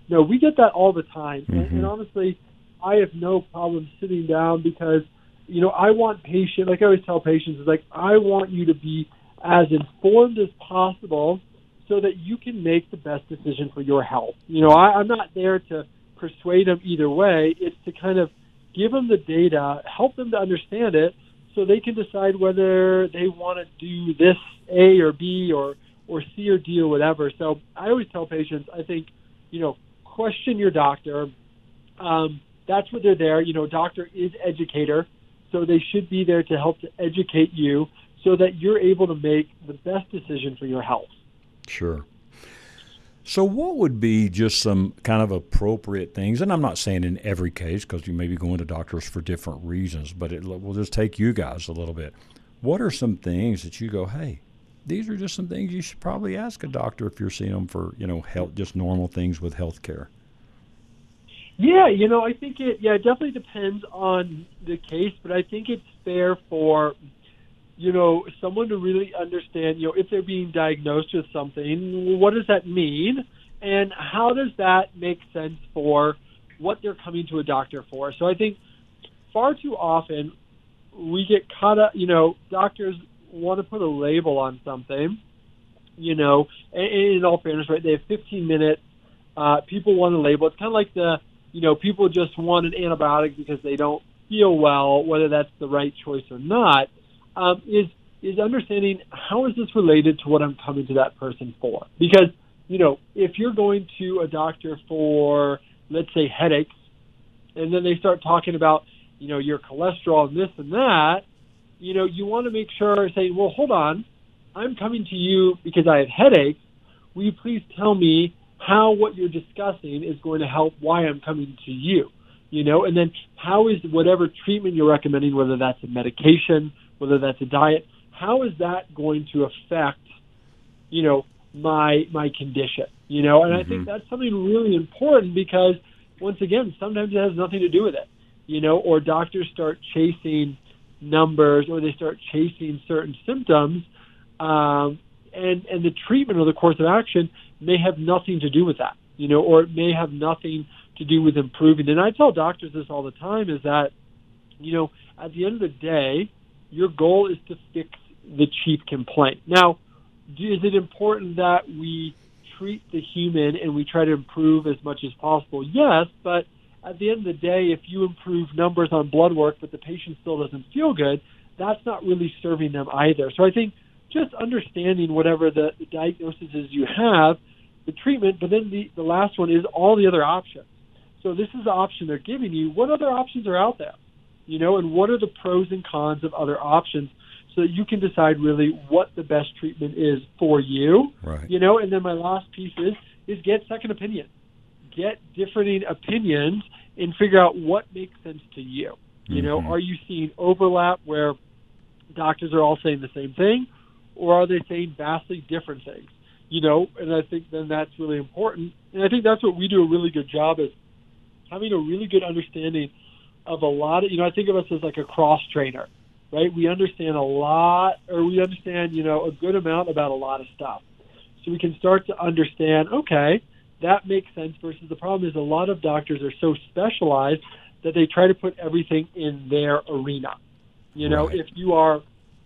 no, we get that all the time. Mm-hmm. And, and honestly, I have no problem sitting down because, you know, I want patient, like I always tell patients, is like, I want you to be as informed as possible so that you can make the best decision for your health. You know, I, I'm not there to persuade them either way. It's to kind of give them the data, help them to understand it so they can decide whether they want to do this A or B or, or C or D or whatever. So I always tell patients, I think, you know, question your doctor. Um, that's what they're there. You know, doctor is educator, so they should be there to help to educate you so that you're able to make the best decision for your health. Sure. So what would be just some kind of appropriate things, and I'm not saying in every case because you may be going to doctors for different reasons, but it will just take you guys a little bit. What are some things that you go, hey, these are just some things you should probably ask a doctor if you're seeing them for, you know, health, just normal things with health care? Yeah, you know, I think it, yeah, it definitely depends on the case, but I think it's fair for, you know, someone to really understand, you know, if they're being diagnosed with something, what does that mean? And how does that make sense for what they're coming to a doctor for? So I think far too often we get caught up, you know, doctors want to put a label on something, you know, and, and in all fairness, right, they have fifteen minutes. Uh, people want a label. It's kind of like the, you know, people just want an antibiotic because they don't feel well, whether that's the right choice or not. Um, is is understanding how is this related to what I'm coming to that person for? Because, you know, if you're going to a doctor for, let's say, headaches, and then they start talking about, you know, your cholesterol and this and that, you know, you want to make sure, say, well, hold on, I'm coming to you because I have headaches. Will you please tell me how what you're discussing is going to help why I'm coming to you? You know, and then how is whatever treatment you're recommending, whether that's a medication, whether that's a diet, how is that going to affect, you know, my my condition? You know, and mm-hmm. I think that's something really important because, once again, sometimes it has nothing to do with it, you know, or doctors start chasing numbers or they start chasing certain symptoms, um, and, and the treatment or the course of action may have nothing to do with that, you know, or it may have nothing to do with improving. And I tell doctors this all the time is that, you know, at the end of the day, your goal is to fix the chief complaint. Now, is it important that we treat the human and we try to improve as much as possible? Yes, but at the end of the day, if you improve numbers on blood work but the patient still doesn't feel good, that's not really serving them either. So I think just understanding whatever the, the diagnosis is you have, the treatment, but then the, the last one is all the other options. So this is the option they're giving you. What other options are out there? You know, and what are the pros and cons of other options so that you can decide really what the best treatment is for you. Right. You know, and then my last piece is, is get second opinion. Get differing opinions and figure out what makes sense to you. You mm-hmm. know, are you seeing overlap where doctors are all saying the same thing, or are they saying vastly different things? You know, and I think then that's really important. And I think that's what we do a really good job is having a really good understanding of a lot of, you know, I think of us as like a cross trainer, right? We understand a lot, or we understand, you know, a good amount about a lot of stuff. So we can start to understand, okay, that makes sense versus the problem is a lot of doctors are so specialized that they try to put everything in their arena. You know, right. if you are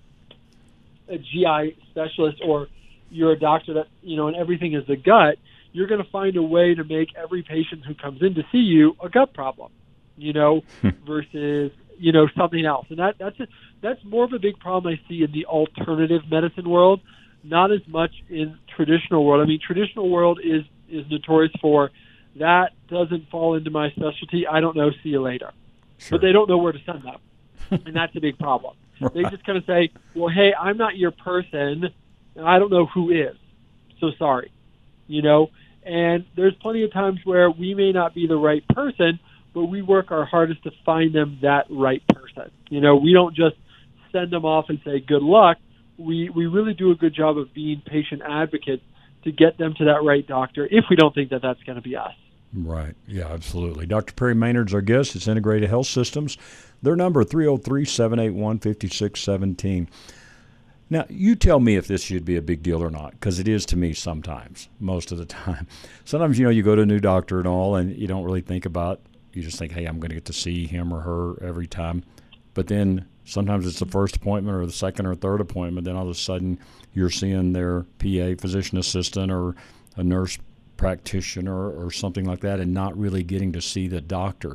a G I specialist or you're a doctor that, you know, and everything is the gut, you're going to find a way to make every patient who comes in to see you a gut problem, you know, versus, you know, something else. And that that's a, that's more of a big problem I see in the alternative medicine world, not as much in traditional world. I mean, traditional world is, is notorious for that doesn't fall into my specialty. I don't know. See you later. Sure. But they don't know where to send them. And that's a big problem. Right. They just kind of say, well, hey, I'm not your person, and I don't know who is. So sorry. You know, and there's plenty of times where we may not be the right person, but we work our hardest to find them that right person. You know, we don't just send them off and say good luck. We we really do a good job of being patient advocates to get them to that right doctor if we don't think that that's going to be us. Right. Yeah, absolutely. Doctor Perry Maynard's our guest. It's Integrated Health Systems. Their number, three oh three, seven eight one, five six one seven. Now, you tell me if this should be a big deal or not, because it is to me sometimes, most of the time. Sometimes, you know, you go to a new doctor and all, and you don't really think about, you just think, hey, I'm going to get to see him or her every time. But then sometimes it's the first appointment or the second or third appointment, then all of a sudden you're seeing their P A, physician assistant, or a nurse practitioner or something like that, and not really getting to see the doctor.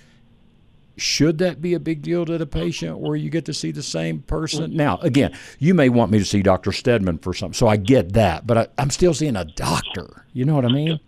Should that be a big deal to the patient where you get to see the same person? Now, again, you may want me to see Doctor Stedman for something, so I get that, but I, I'm still seeing a doctor. You know what I mean?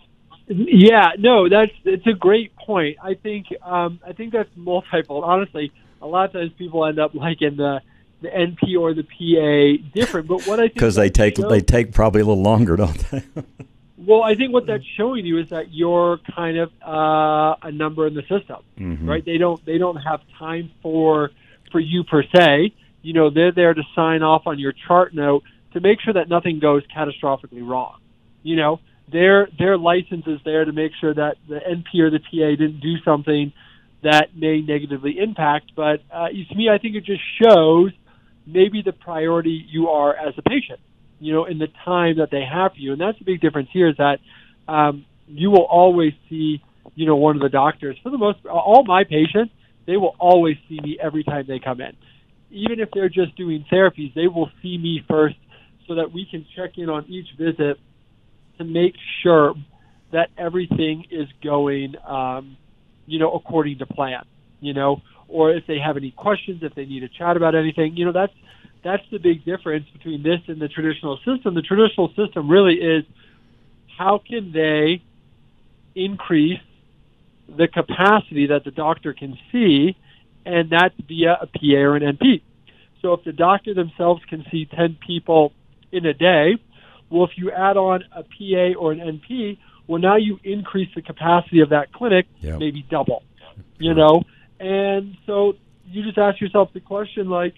Yeah, no, that's it's a great point. I think um, I think that's multifold. Honestly, a lot of times people end up liking the the N P or the P A different, but what I think because they take shows, they take probably a little longer, don't they? Well, I think what that's showing you is that you're kind of uh, a number in the system, mm-hmm. right? They don't they don't have time for for you per se. You know, they're there to sign off on your chart note to make sure that nothing goes catastrophically wrong. You know, their their license is there to make sure that the N P or the P A didn't do something that may negatively impact. But uh, to me, I think it just shows maybe the priority you are as a patient, you know, in the time that they have for you. And that's the big difference here is that um, you will always see, you know, one of the doctors. For the most, all my patients, they will always see me every time they come in. Even if they're just doing therapies, they will see me first so that we can check in on each visit to make sure that everything is going, um, you know, according to plan, you know, or if they have any questions, if they need to chat about anything, you know, that's, That's the big difference between this and the traditional system. The traditional system really is how can they increase the capacity that the doctor can see, and that's via a P A or an N P. So if the doctor themselves can see ten people in a day, well, if you add on a P A or an N P, well, now you increase the capacity of that clinic, yep. maybe double, you know? And so you just ask yourself the question, like,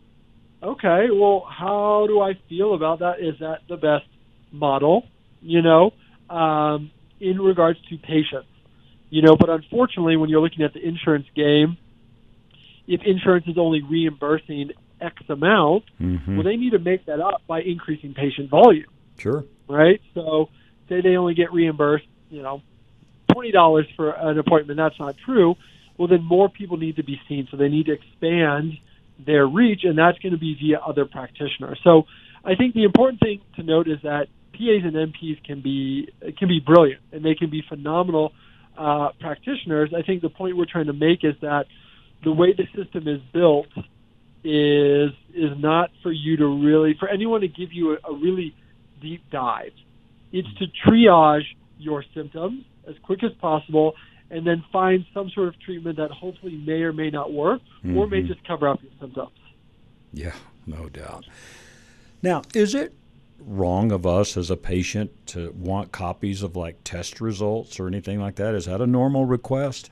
okay, well, how do I feel about that? Is that the best model, you know, um, in regards to patients? You know, but unfortunately, when you're looking at the insurance game, if insurance is only reimbursing X amount, mm-hmm. well, they need to make that up by increasing patient volume. Sure. Right? So say they only get reimbursed, you know, twenty dollars for an appointment. That's not true. Well, then more people need to be seen. So they need to expand their reach, and that's going to be via other practitioners. So I think the important thing to note is that P As and N Ps can be can be brilliant, and they can be phenomenal uh, practitioners. I think the point we're trying to make is that the way the system is built is is not for you to really, for anyone to give you a, a really deep dive. It's to triage your symptoms as quick as possible and then find some sort of treatment that hopefully may or may not work, mm-hmm. or may just cover up your symptoms. Yeah, no doubt. Now, is it wrong of us as a patient to want copies of, like, test results or anything like that? Is that a normal request?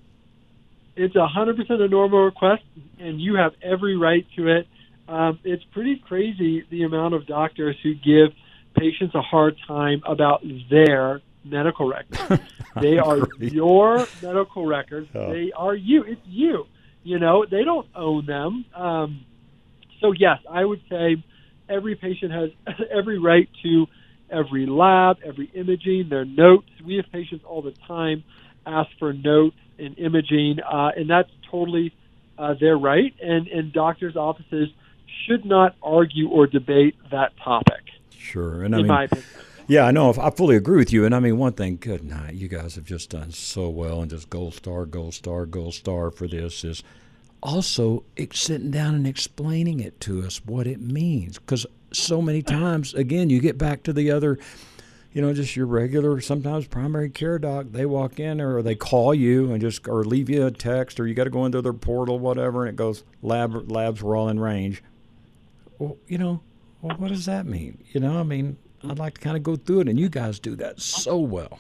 It's one hundred percent a normal request, and you have every right to it. Um, it's pretty crazy the amount of doctors who give patients a hard time about their medical records. They are your medical records. Oh. They are you. It's you. You know, they don't own them. Um, so, yes, I would say every patient has every right to every lab, every imaging, their notes. We have patients all the time ask for notes and imaging, uh, and that's totally uh, their right. And, and doctors' offices should not argue or debate that topic. Sure. And I in mean, my opinion. Yeah, I know. I fully agree with you. And I mean, one thing, good night, you guys have just done so well, and just gold star, gold star, gold star for this is also sitting down and explaining it to us what it means. Because so many times, again, you get back to the other, you know, just your regular, sometimes primary care doc, they walk in or they call you and just, or leave you a text, or you got to go into their portal, whatever, and it goes, lab labs were all in range. Well, you know, well, what does that mean? You know, I mean, I'd like to kind of go through it, and you guys do that so well.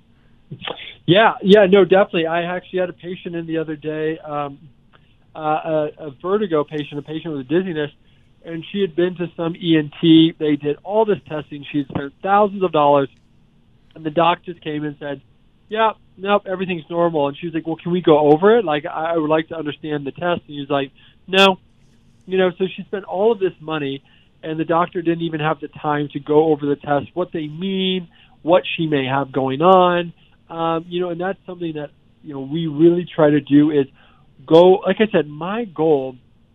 Yeah, yeah, no, definitely. I actually had a patient in the other day, um, uh, a, a vertigo patient, a patient with dizziness, and she had been to some E N T. They did all this testing. She had spent thousands of dollars, and the doc just came and said, yeah, nope, everything's normal. And she was like, well, can we go over it? Like, I would like to understand the test. And he was like, no, You know, so she spent all of this money, and the doctor didn't even have the time to go over the tests, what they mean, what she may have going on. Um, you know, and that's something that, you know, we really try to do is go, like I said, my goal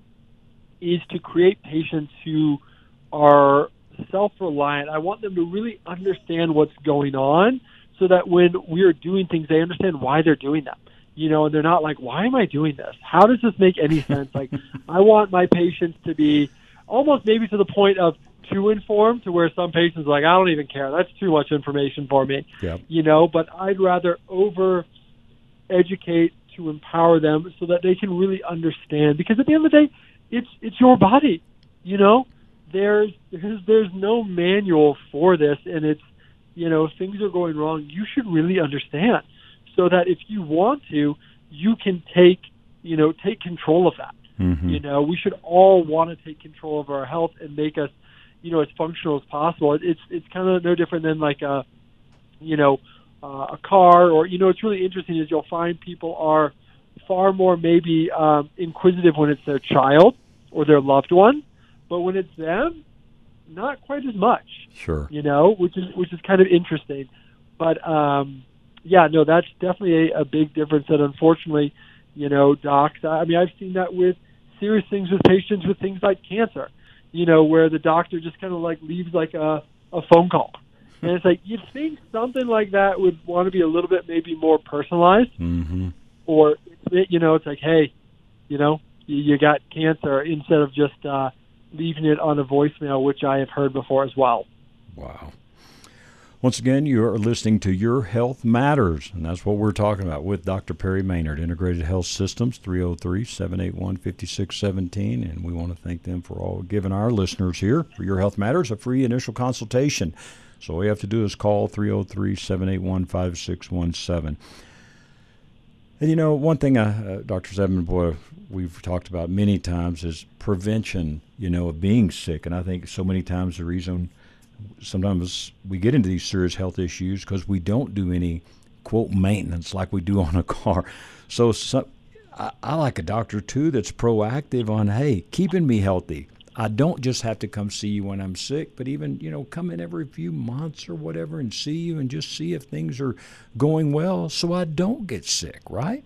is to create patients who are self-reliant. I want them to really understand what's going on so that when we are doing things, they understand why they're doing them. You know, and they're not like, why am I doing this? How does this make any sense? Like, I want my patients to be almost maybe to the point of too informed, to where some patients are like, I don't even care. That's too much information for me. Yep. You know, but I'd rather over-educate to empower them so that they can really understand. Because at the end of the day, it's it's your body. You know, there's there's, there's no manual for this, and it's, you know, if things are going wrong, you should really understand, so that if you want to, you can take, you know, take control of that. Mm-hmm. You know, we should all want to take control of our health and make us, you know, as functional as possible. It's it's kind of no different than like a, you know, uh, a car, or, you know, it's really interesting is you'll find people are far more maybe um, inquisitive when it's their child or their loved one, but when it's them, not quite as much. Sure. You know, which is which is kind of interesting. But um, yeah, no, that's definitely a, a big difference that unfortunately, you know, docs, I mean, I've seen that with serious things with patients with things like cancer, you know, where the doctor just kind of like leaves like a, a phone call. And it's like, you'd think something like that would want to be a little bit maybe more personalized. Mm-hmm. Or, you know, it's like, hey, you know, you, you got cancer, instead of just uh, leaving it on a voicemail, which I have heard before as well. Wow. Once again, you are listening to Your Health Matters, and that's what we're talking about with Doctor Perry Maynard, Integrated Health Systems, three oh three, seven eight one, five six one seven, and we want to thank them for all giving our listeners here for Your Health Matters a free initial consultation. So all you have to do is call three oh three, seven eight one, five six one seven. And, you know, one thing, uh, uh, Doctor Zebman, boy, we've talked about many times is prevention, you know, of being sick. And I think so many times the reason sometimes we get into these serious health issues because we don't do any, quote, maintenance like we do on a car. So, so I, I like a doctor, too, that's proactive on, hey, keeping me healthy. I don't just have to come see you when I'm sick, but even, you know, come in every few months or whatever and see you and just see if things are going well so I don't get sick, right?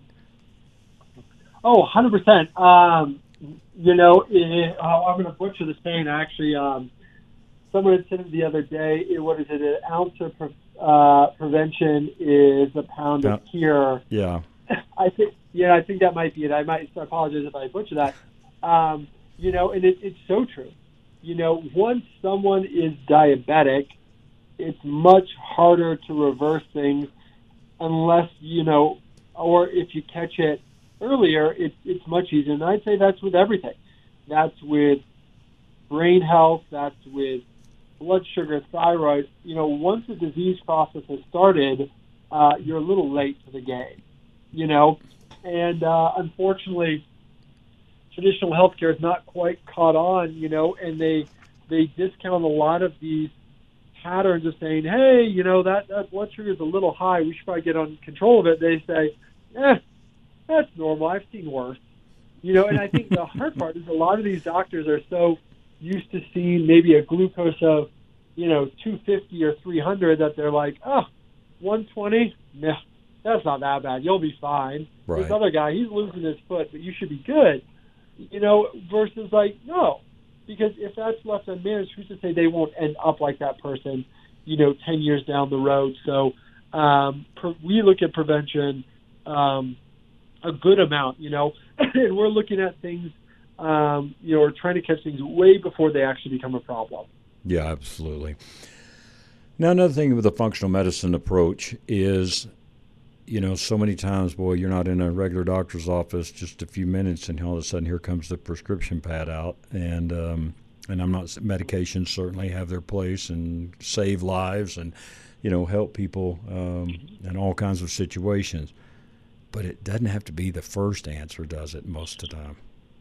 Oh, one hundred percent. Um, you know, it, uh, I'm going to butcher the saying, actually. Um, someone had said it the other day, it, what is it, an ounce of pre- uh, prevention is a pound of cure. Yeah. I think, yeah, I think that might be it. I might I apologize if I butcher that. Um, you know, and it, it's so true. You know, once someone is diabetic, it's much harder to reverse things unless, you know, or if you catch it earlier, it, it's much easier. And I'd say that's with everything. That's with brain health. That's with blood sugar, thyroid. You know, once the disease process has started, uh, you're a little late to the game, you know. And uh, unfortunately, traditional healthcare is not quite caught on, you know, and they they discount a lot of these patterns of saying, hey, you know, that, that blood sugar is a little high. We should probably get on control of it. They say, eh, that's normal. I've seen worse. You know, and I think the hard part is a lot of these doctors are so used to seeing maybe a glucose of, you know, two fifty or three hundred that they're like, oh, one twenty? Nah, that's not that bad. You'll be fine. Right. This other guy, he's losing his foot, but you should be good. You know, versus like, no. Because if that's left unmanaged, who's to say they won't end up like that person, you know, ten years down the road? So um, per, we look at prevention um, a good amount, you know, and we're looking at things, um, you know, we're trying to catch things way before they actually become a problem. Yeah, absolutely. Now, another thing with the functional medicine approach is, you know, so many times, boy, you're not in a regular doctor's office just a few minutes, and all of a sudden here comes the prescription pad out. And um, and I'm not, medications certainly have their place and save lives and, you know, help people um, in all kinds of situations. But it doesn't have to be the first answer, does it, most of the time?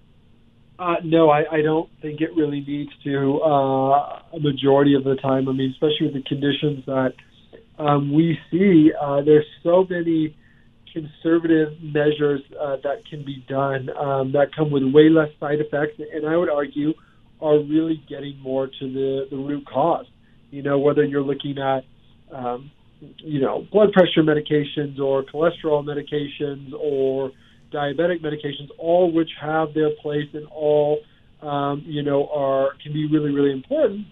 Uh, no, I, I don't think it really needs to uh, a majority of the time. I mean, especially with the conditions that Um, we see uh, there's so many conservative measures uh, that can be done um, that come with way less side effects, and I would argue are really getting more to the, the root cause. You know, whether you're looking at, um, you know, blood pressure medications or cholesterol medications or diabetic medications, all which have their place and all, um, you know, are can be really, really important.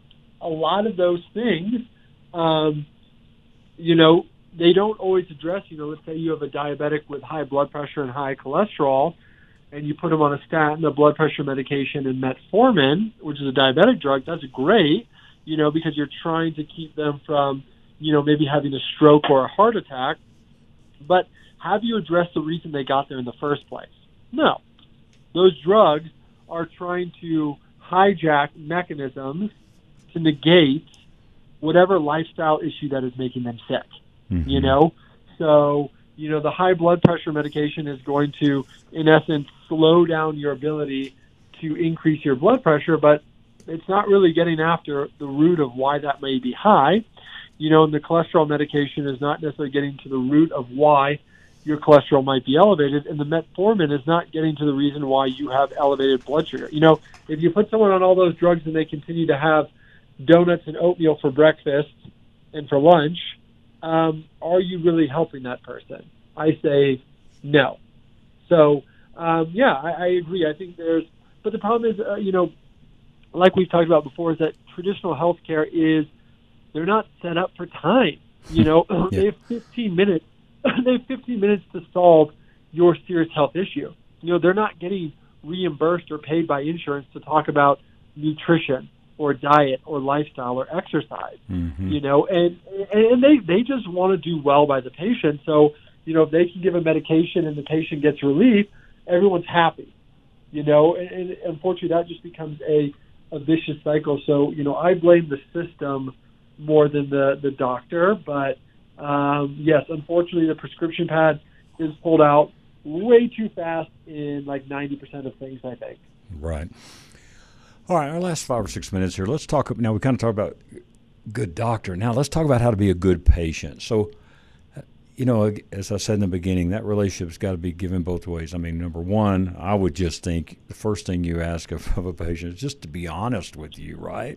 A lot of those things, um, you know, they don't always address, you know, let's say you have a diabetic with high blood pressure and high cholesterol, and you put them on a statin, a blood pressure medication, and metformin, which is a diabetic drug. That's great, you know, because you're trying to keep them from, you know, maybe having a stroke or a heart attack. But have you addressed the reason they got there in the first place? No. Those drugs are trying to hijack mechanisms to negate whatever lifestyle issue that is making them sick, mm-hmm. you know? So, you know, the high blood pressure medication is going to, in essence, slow down your ability to increase your blood pressure, but it's not really getting after the root of why that may be high. You know, and the cholesterol medication is not necessarily getting to the root of why your cholesterol might be elevated, and the metformin is not getting to the reason why you have elevated blood sugar. You know, if you put someone on all those drugs and they continue to have donuts and oatmeal for breakfast and for lunch, um, are you really helping that person? I say no. So, um, yeah, I, I agree. I think there's, but the problem is, uh, you know, like we've talked about before, is that traditional healthcare is, they're not set up for time. You know, yeah. they have fifteen minutes. They have fifteen minutes to solve your serious health issue. You know, they're not getting reimbursed or paid by insurance to talk about nutrition or diet or lifestyle or exercise. Mm-hmm. You know, and and they they just want to do well by the patient. So, you know, if they can give a medication and the patient gets relief, everyone's happy. You know, and, and unfortunately, that just becomes a a vicious cycle. So, you know, I blame the system more than the, the doctor. But, um, yes, unfortunately, the prescription pad is pulled out way too fast in like ninety percent of things, I think. Right. All right, our last five or six minutes here, let's talk, now we kind of talk about good doctor. Now let's talk about how to be a good patient. So, you know, as I said in the beginning, that relationship's got to be given both ways. I mean, number one, I would just think the first thing you ask of, of a patient is just to be honest with you, right?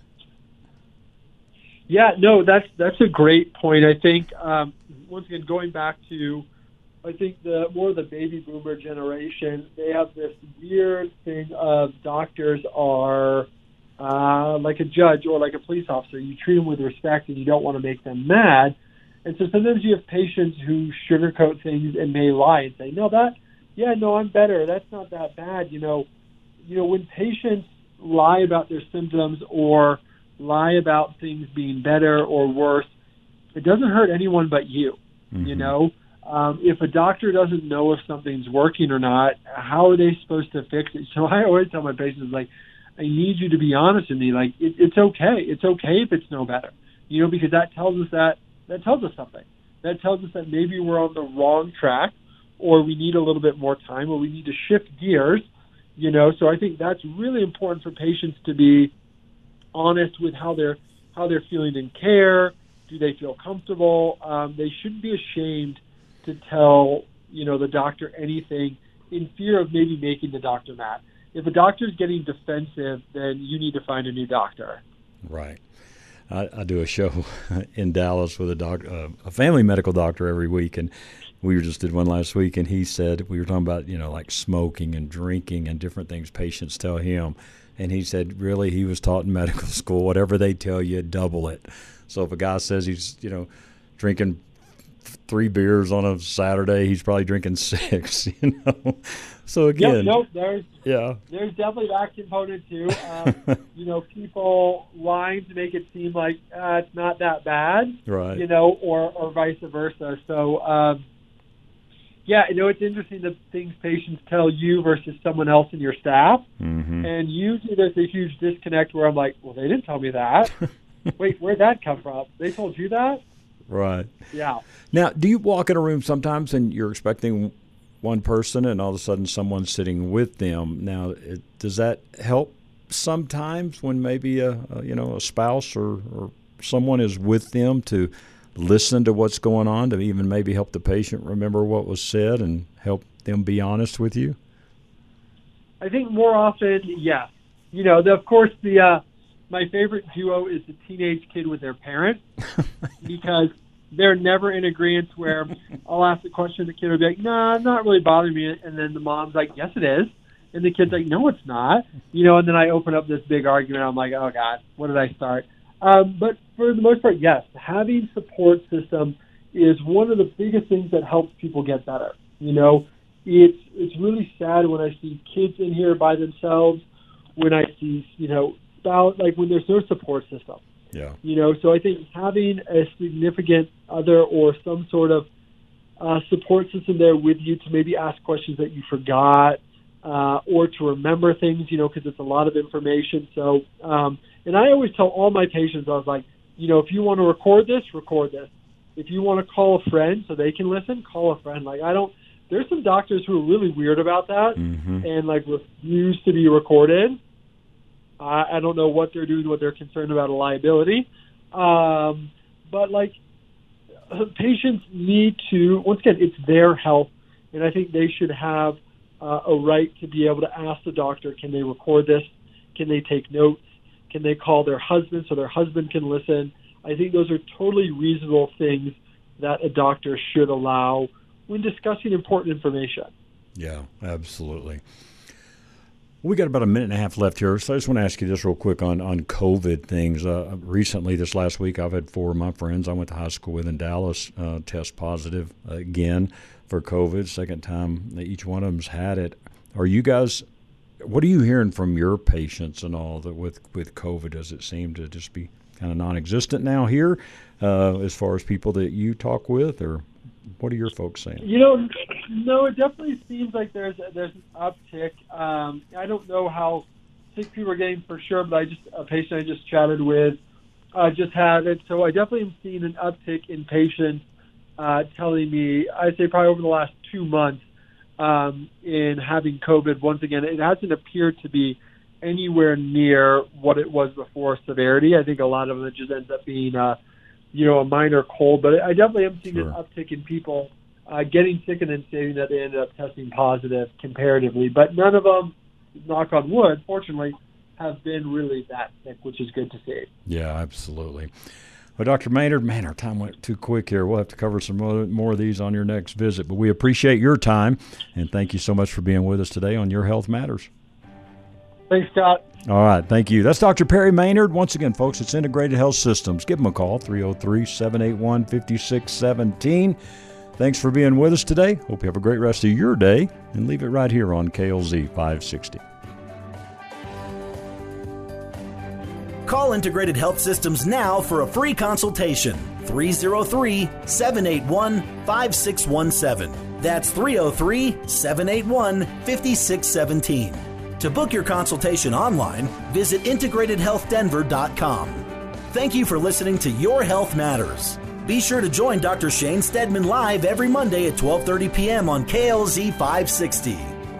Yeah, no, that's that's a great point. I think, um, once again, going back to, I think the more the baby boomer generation, they have this weird thing of doctors are uh, like a judge or like a police officer. You treat them with respect and you don't want to make them mad. And so sometimes you have patients who sugarcoat things and may lie and say, no, that, yeah, no, I'm better. That's not that bad. You know, you know, when patients lie about their symptoms or lie about things being better or worse, it doesn't hurt anyone but you. Mm-hmm. You know, um, if a doctor doesn't know if something's working or not, how are they supposed to fix it? So I always tell my patients, like, I need you to be honest with me. Like, it, it's okay. It's okay if it's no better, you know, because that tells us that, that tells us something. That tells us that maybe we're on the wrong track, or we need a little bit more time, or we need to shift gears, you know. So I think that's really important for patients to be honest with how they're how they're feeling in care. Do they feel comfortable? Um, they shouldn't be ashamed to tell, you know, the doctor anything in fear of maybe making the doctor mad. If a doctor's getting defensive, then you need to find a new doctor. Right. I, I do a show in Dallas with a doc, uh, a family medical doctor every week, and we just did one last week, and he said, we were talking about, you know, like smoking and drinking and different things patients tell him. And he said, really, he was taught in medical school, whatever they tell you, double it. So if a guy says he's, you know, drinking three beers on a Saturday, he's probably drinking six, you know. So again, yep, no, there's yeah, there's definitely that component too. Um, you know, people lying to make it seem like uh, it's not that bad, right? You know, or or vice versa. So um, yeah, you know, it's interesting the things patients tell you versus someone else in your staff, mm-hmm. and usually there's a huge disconnect where I'm like, well, they didn't tell me that. Wait, where'd that come from? They told you that? Right. Yeah. Now, do you walk in a room sometimes and you're expecting one person and all of a sudden someone's sitting with them? Now, it, does that help sometimes when maybe a, a you know a spouse or, or someone is with them to listen to what's going on, to even maybe help the patient remember what was said and help them be honest with you? I think more often, yes. You know, the, of course, the uh, my favorite duo is the teenage kid with their parent because they're never in agreement where I'll ask the question, the kid will be like, nah, not really bothering me. And then the mom's like, yes, it is. And the kid's like, no, it's not. You know, and then I open up this big argument. I'm like, oh, God, what did I start? Um, but for the most part, yes, having support system is one of the biggest things that helps people get better. You know, it's it's really sad when I see kids in here by themselves, when I see, you know, about, like when there's no support system. Yeah. You know, so I think having a significant other or some sort of uh, support system there with you to maybe ask questions that you forgot uh, or to remember things, you know, because it's a lot of information. So, um, and I always tell all my patients, I was like, you know, if you want to record this, record this. If you want to call a friend so they can listen, call a friend. Like, I don't, there's some doctors who are really weird about that mm-hmm. and, like, refuse to be recorded. I don't know what they're doing, what they're concerned about a liability. Um, but, like, patients need to, once again, it's their health, and I think they should have uh, a right to be able to ask the doctor, can they record this? Can they take notes? Can they call their husband so their husband can listen? I think those are totally reasonable things that a doctor should allow when discussing important information. Yeah, absolutely. We got about a minute and a half left here, so I just want to ask you this real quick on, on COVID things. Uh, recently, this last week, I've had four of my friends I went to high school with in Dallas uh, test positive again for COVID, second time that each one of them's had it. Are you guys, what are you hearing from your patients and all that with, with COVID? Does it seem to just be kind of non-existent now here uh, as far as people that you talk with, or what are your folks saying? You know, no, it definitely seems like there's a, there's an uptick. Um, I don't know how sick people are getting for sure, but I just a patient I just chatted with uh, just had it. So I definitely am seeing an uptick in patients uh, telling me, I'd say probably over the last two months um, in having COVID. Once again, it hasn't appeared to be anywhere near what it was before severity. I think a lot of it just ends up being uh, you know, a minor cold, but I definitely am seeing sure. an uptick in people uh, getting sick and then saying that they ended up testing positive comparatively. But none of them, knock on wood, fortunately, have been really that sick, which is good to see. Yeah, absolutely. Well, Doctor Maynard, man, our time went too quick here. We'll have to cover some more, more of these on your next visit, but we appreciate your time, and thank you so much for being with us today on Your Health Matters. Thanks, Scott. All right, thank you. That's Doctor Perry Maynard. Once again, folks, it's Integrated Health Systems. Give them a call, three oh three, seven eight one, five six one seven. Thanks for being with us today. Hope you have a great rest of your day, and leave it right here on K L Z five sixty. Call Integrated Health Systems now for a free consultation. three oh three, seven eight one, five six one seven. That's three oh three, seven eight one, five six one seven. To book your consultation online, visit integrated health denver dot com. Thank you for listening to Your Health Matters. Be sure to join Doctor Shane Stedman live every Monday at twelve thirty p.m. on K L Z five sixty.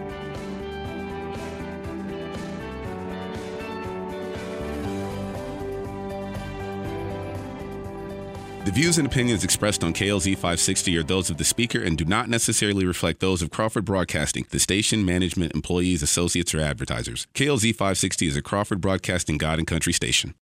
The views and opinions expressed on K L Z five sixty are those of the speaker and do not necessarily reflect those of Crawford Broadcasting, the station, management, employees, associates, or advertisers. K L Z five sixty is a Crawford Broadcasting God and Country station.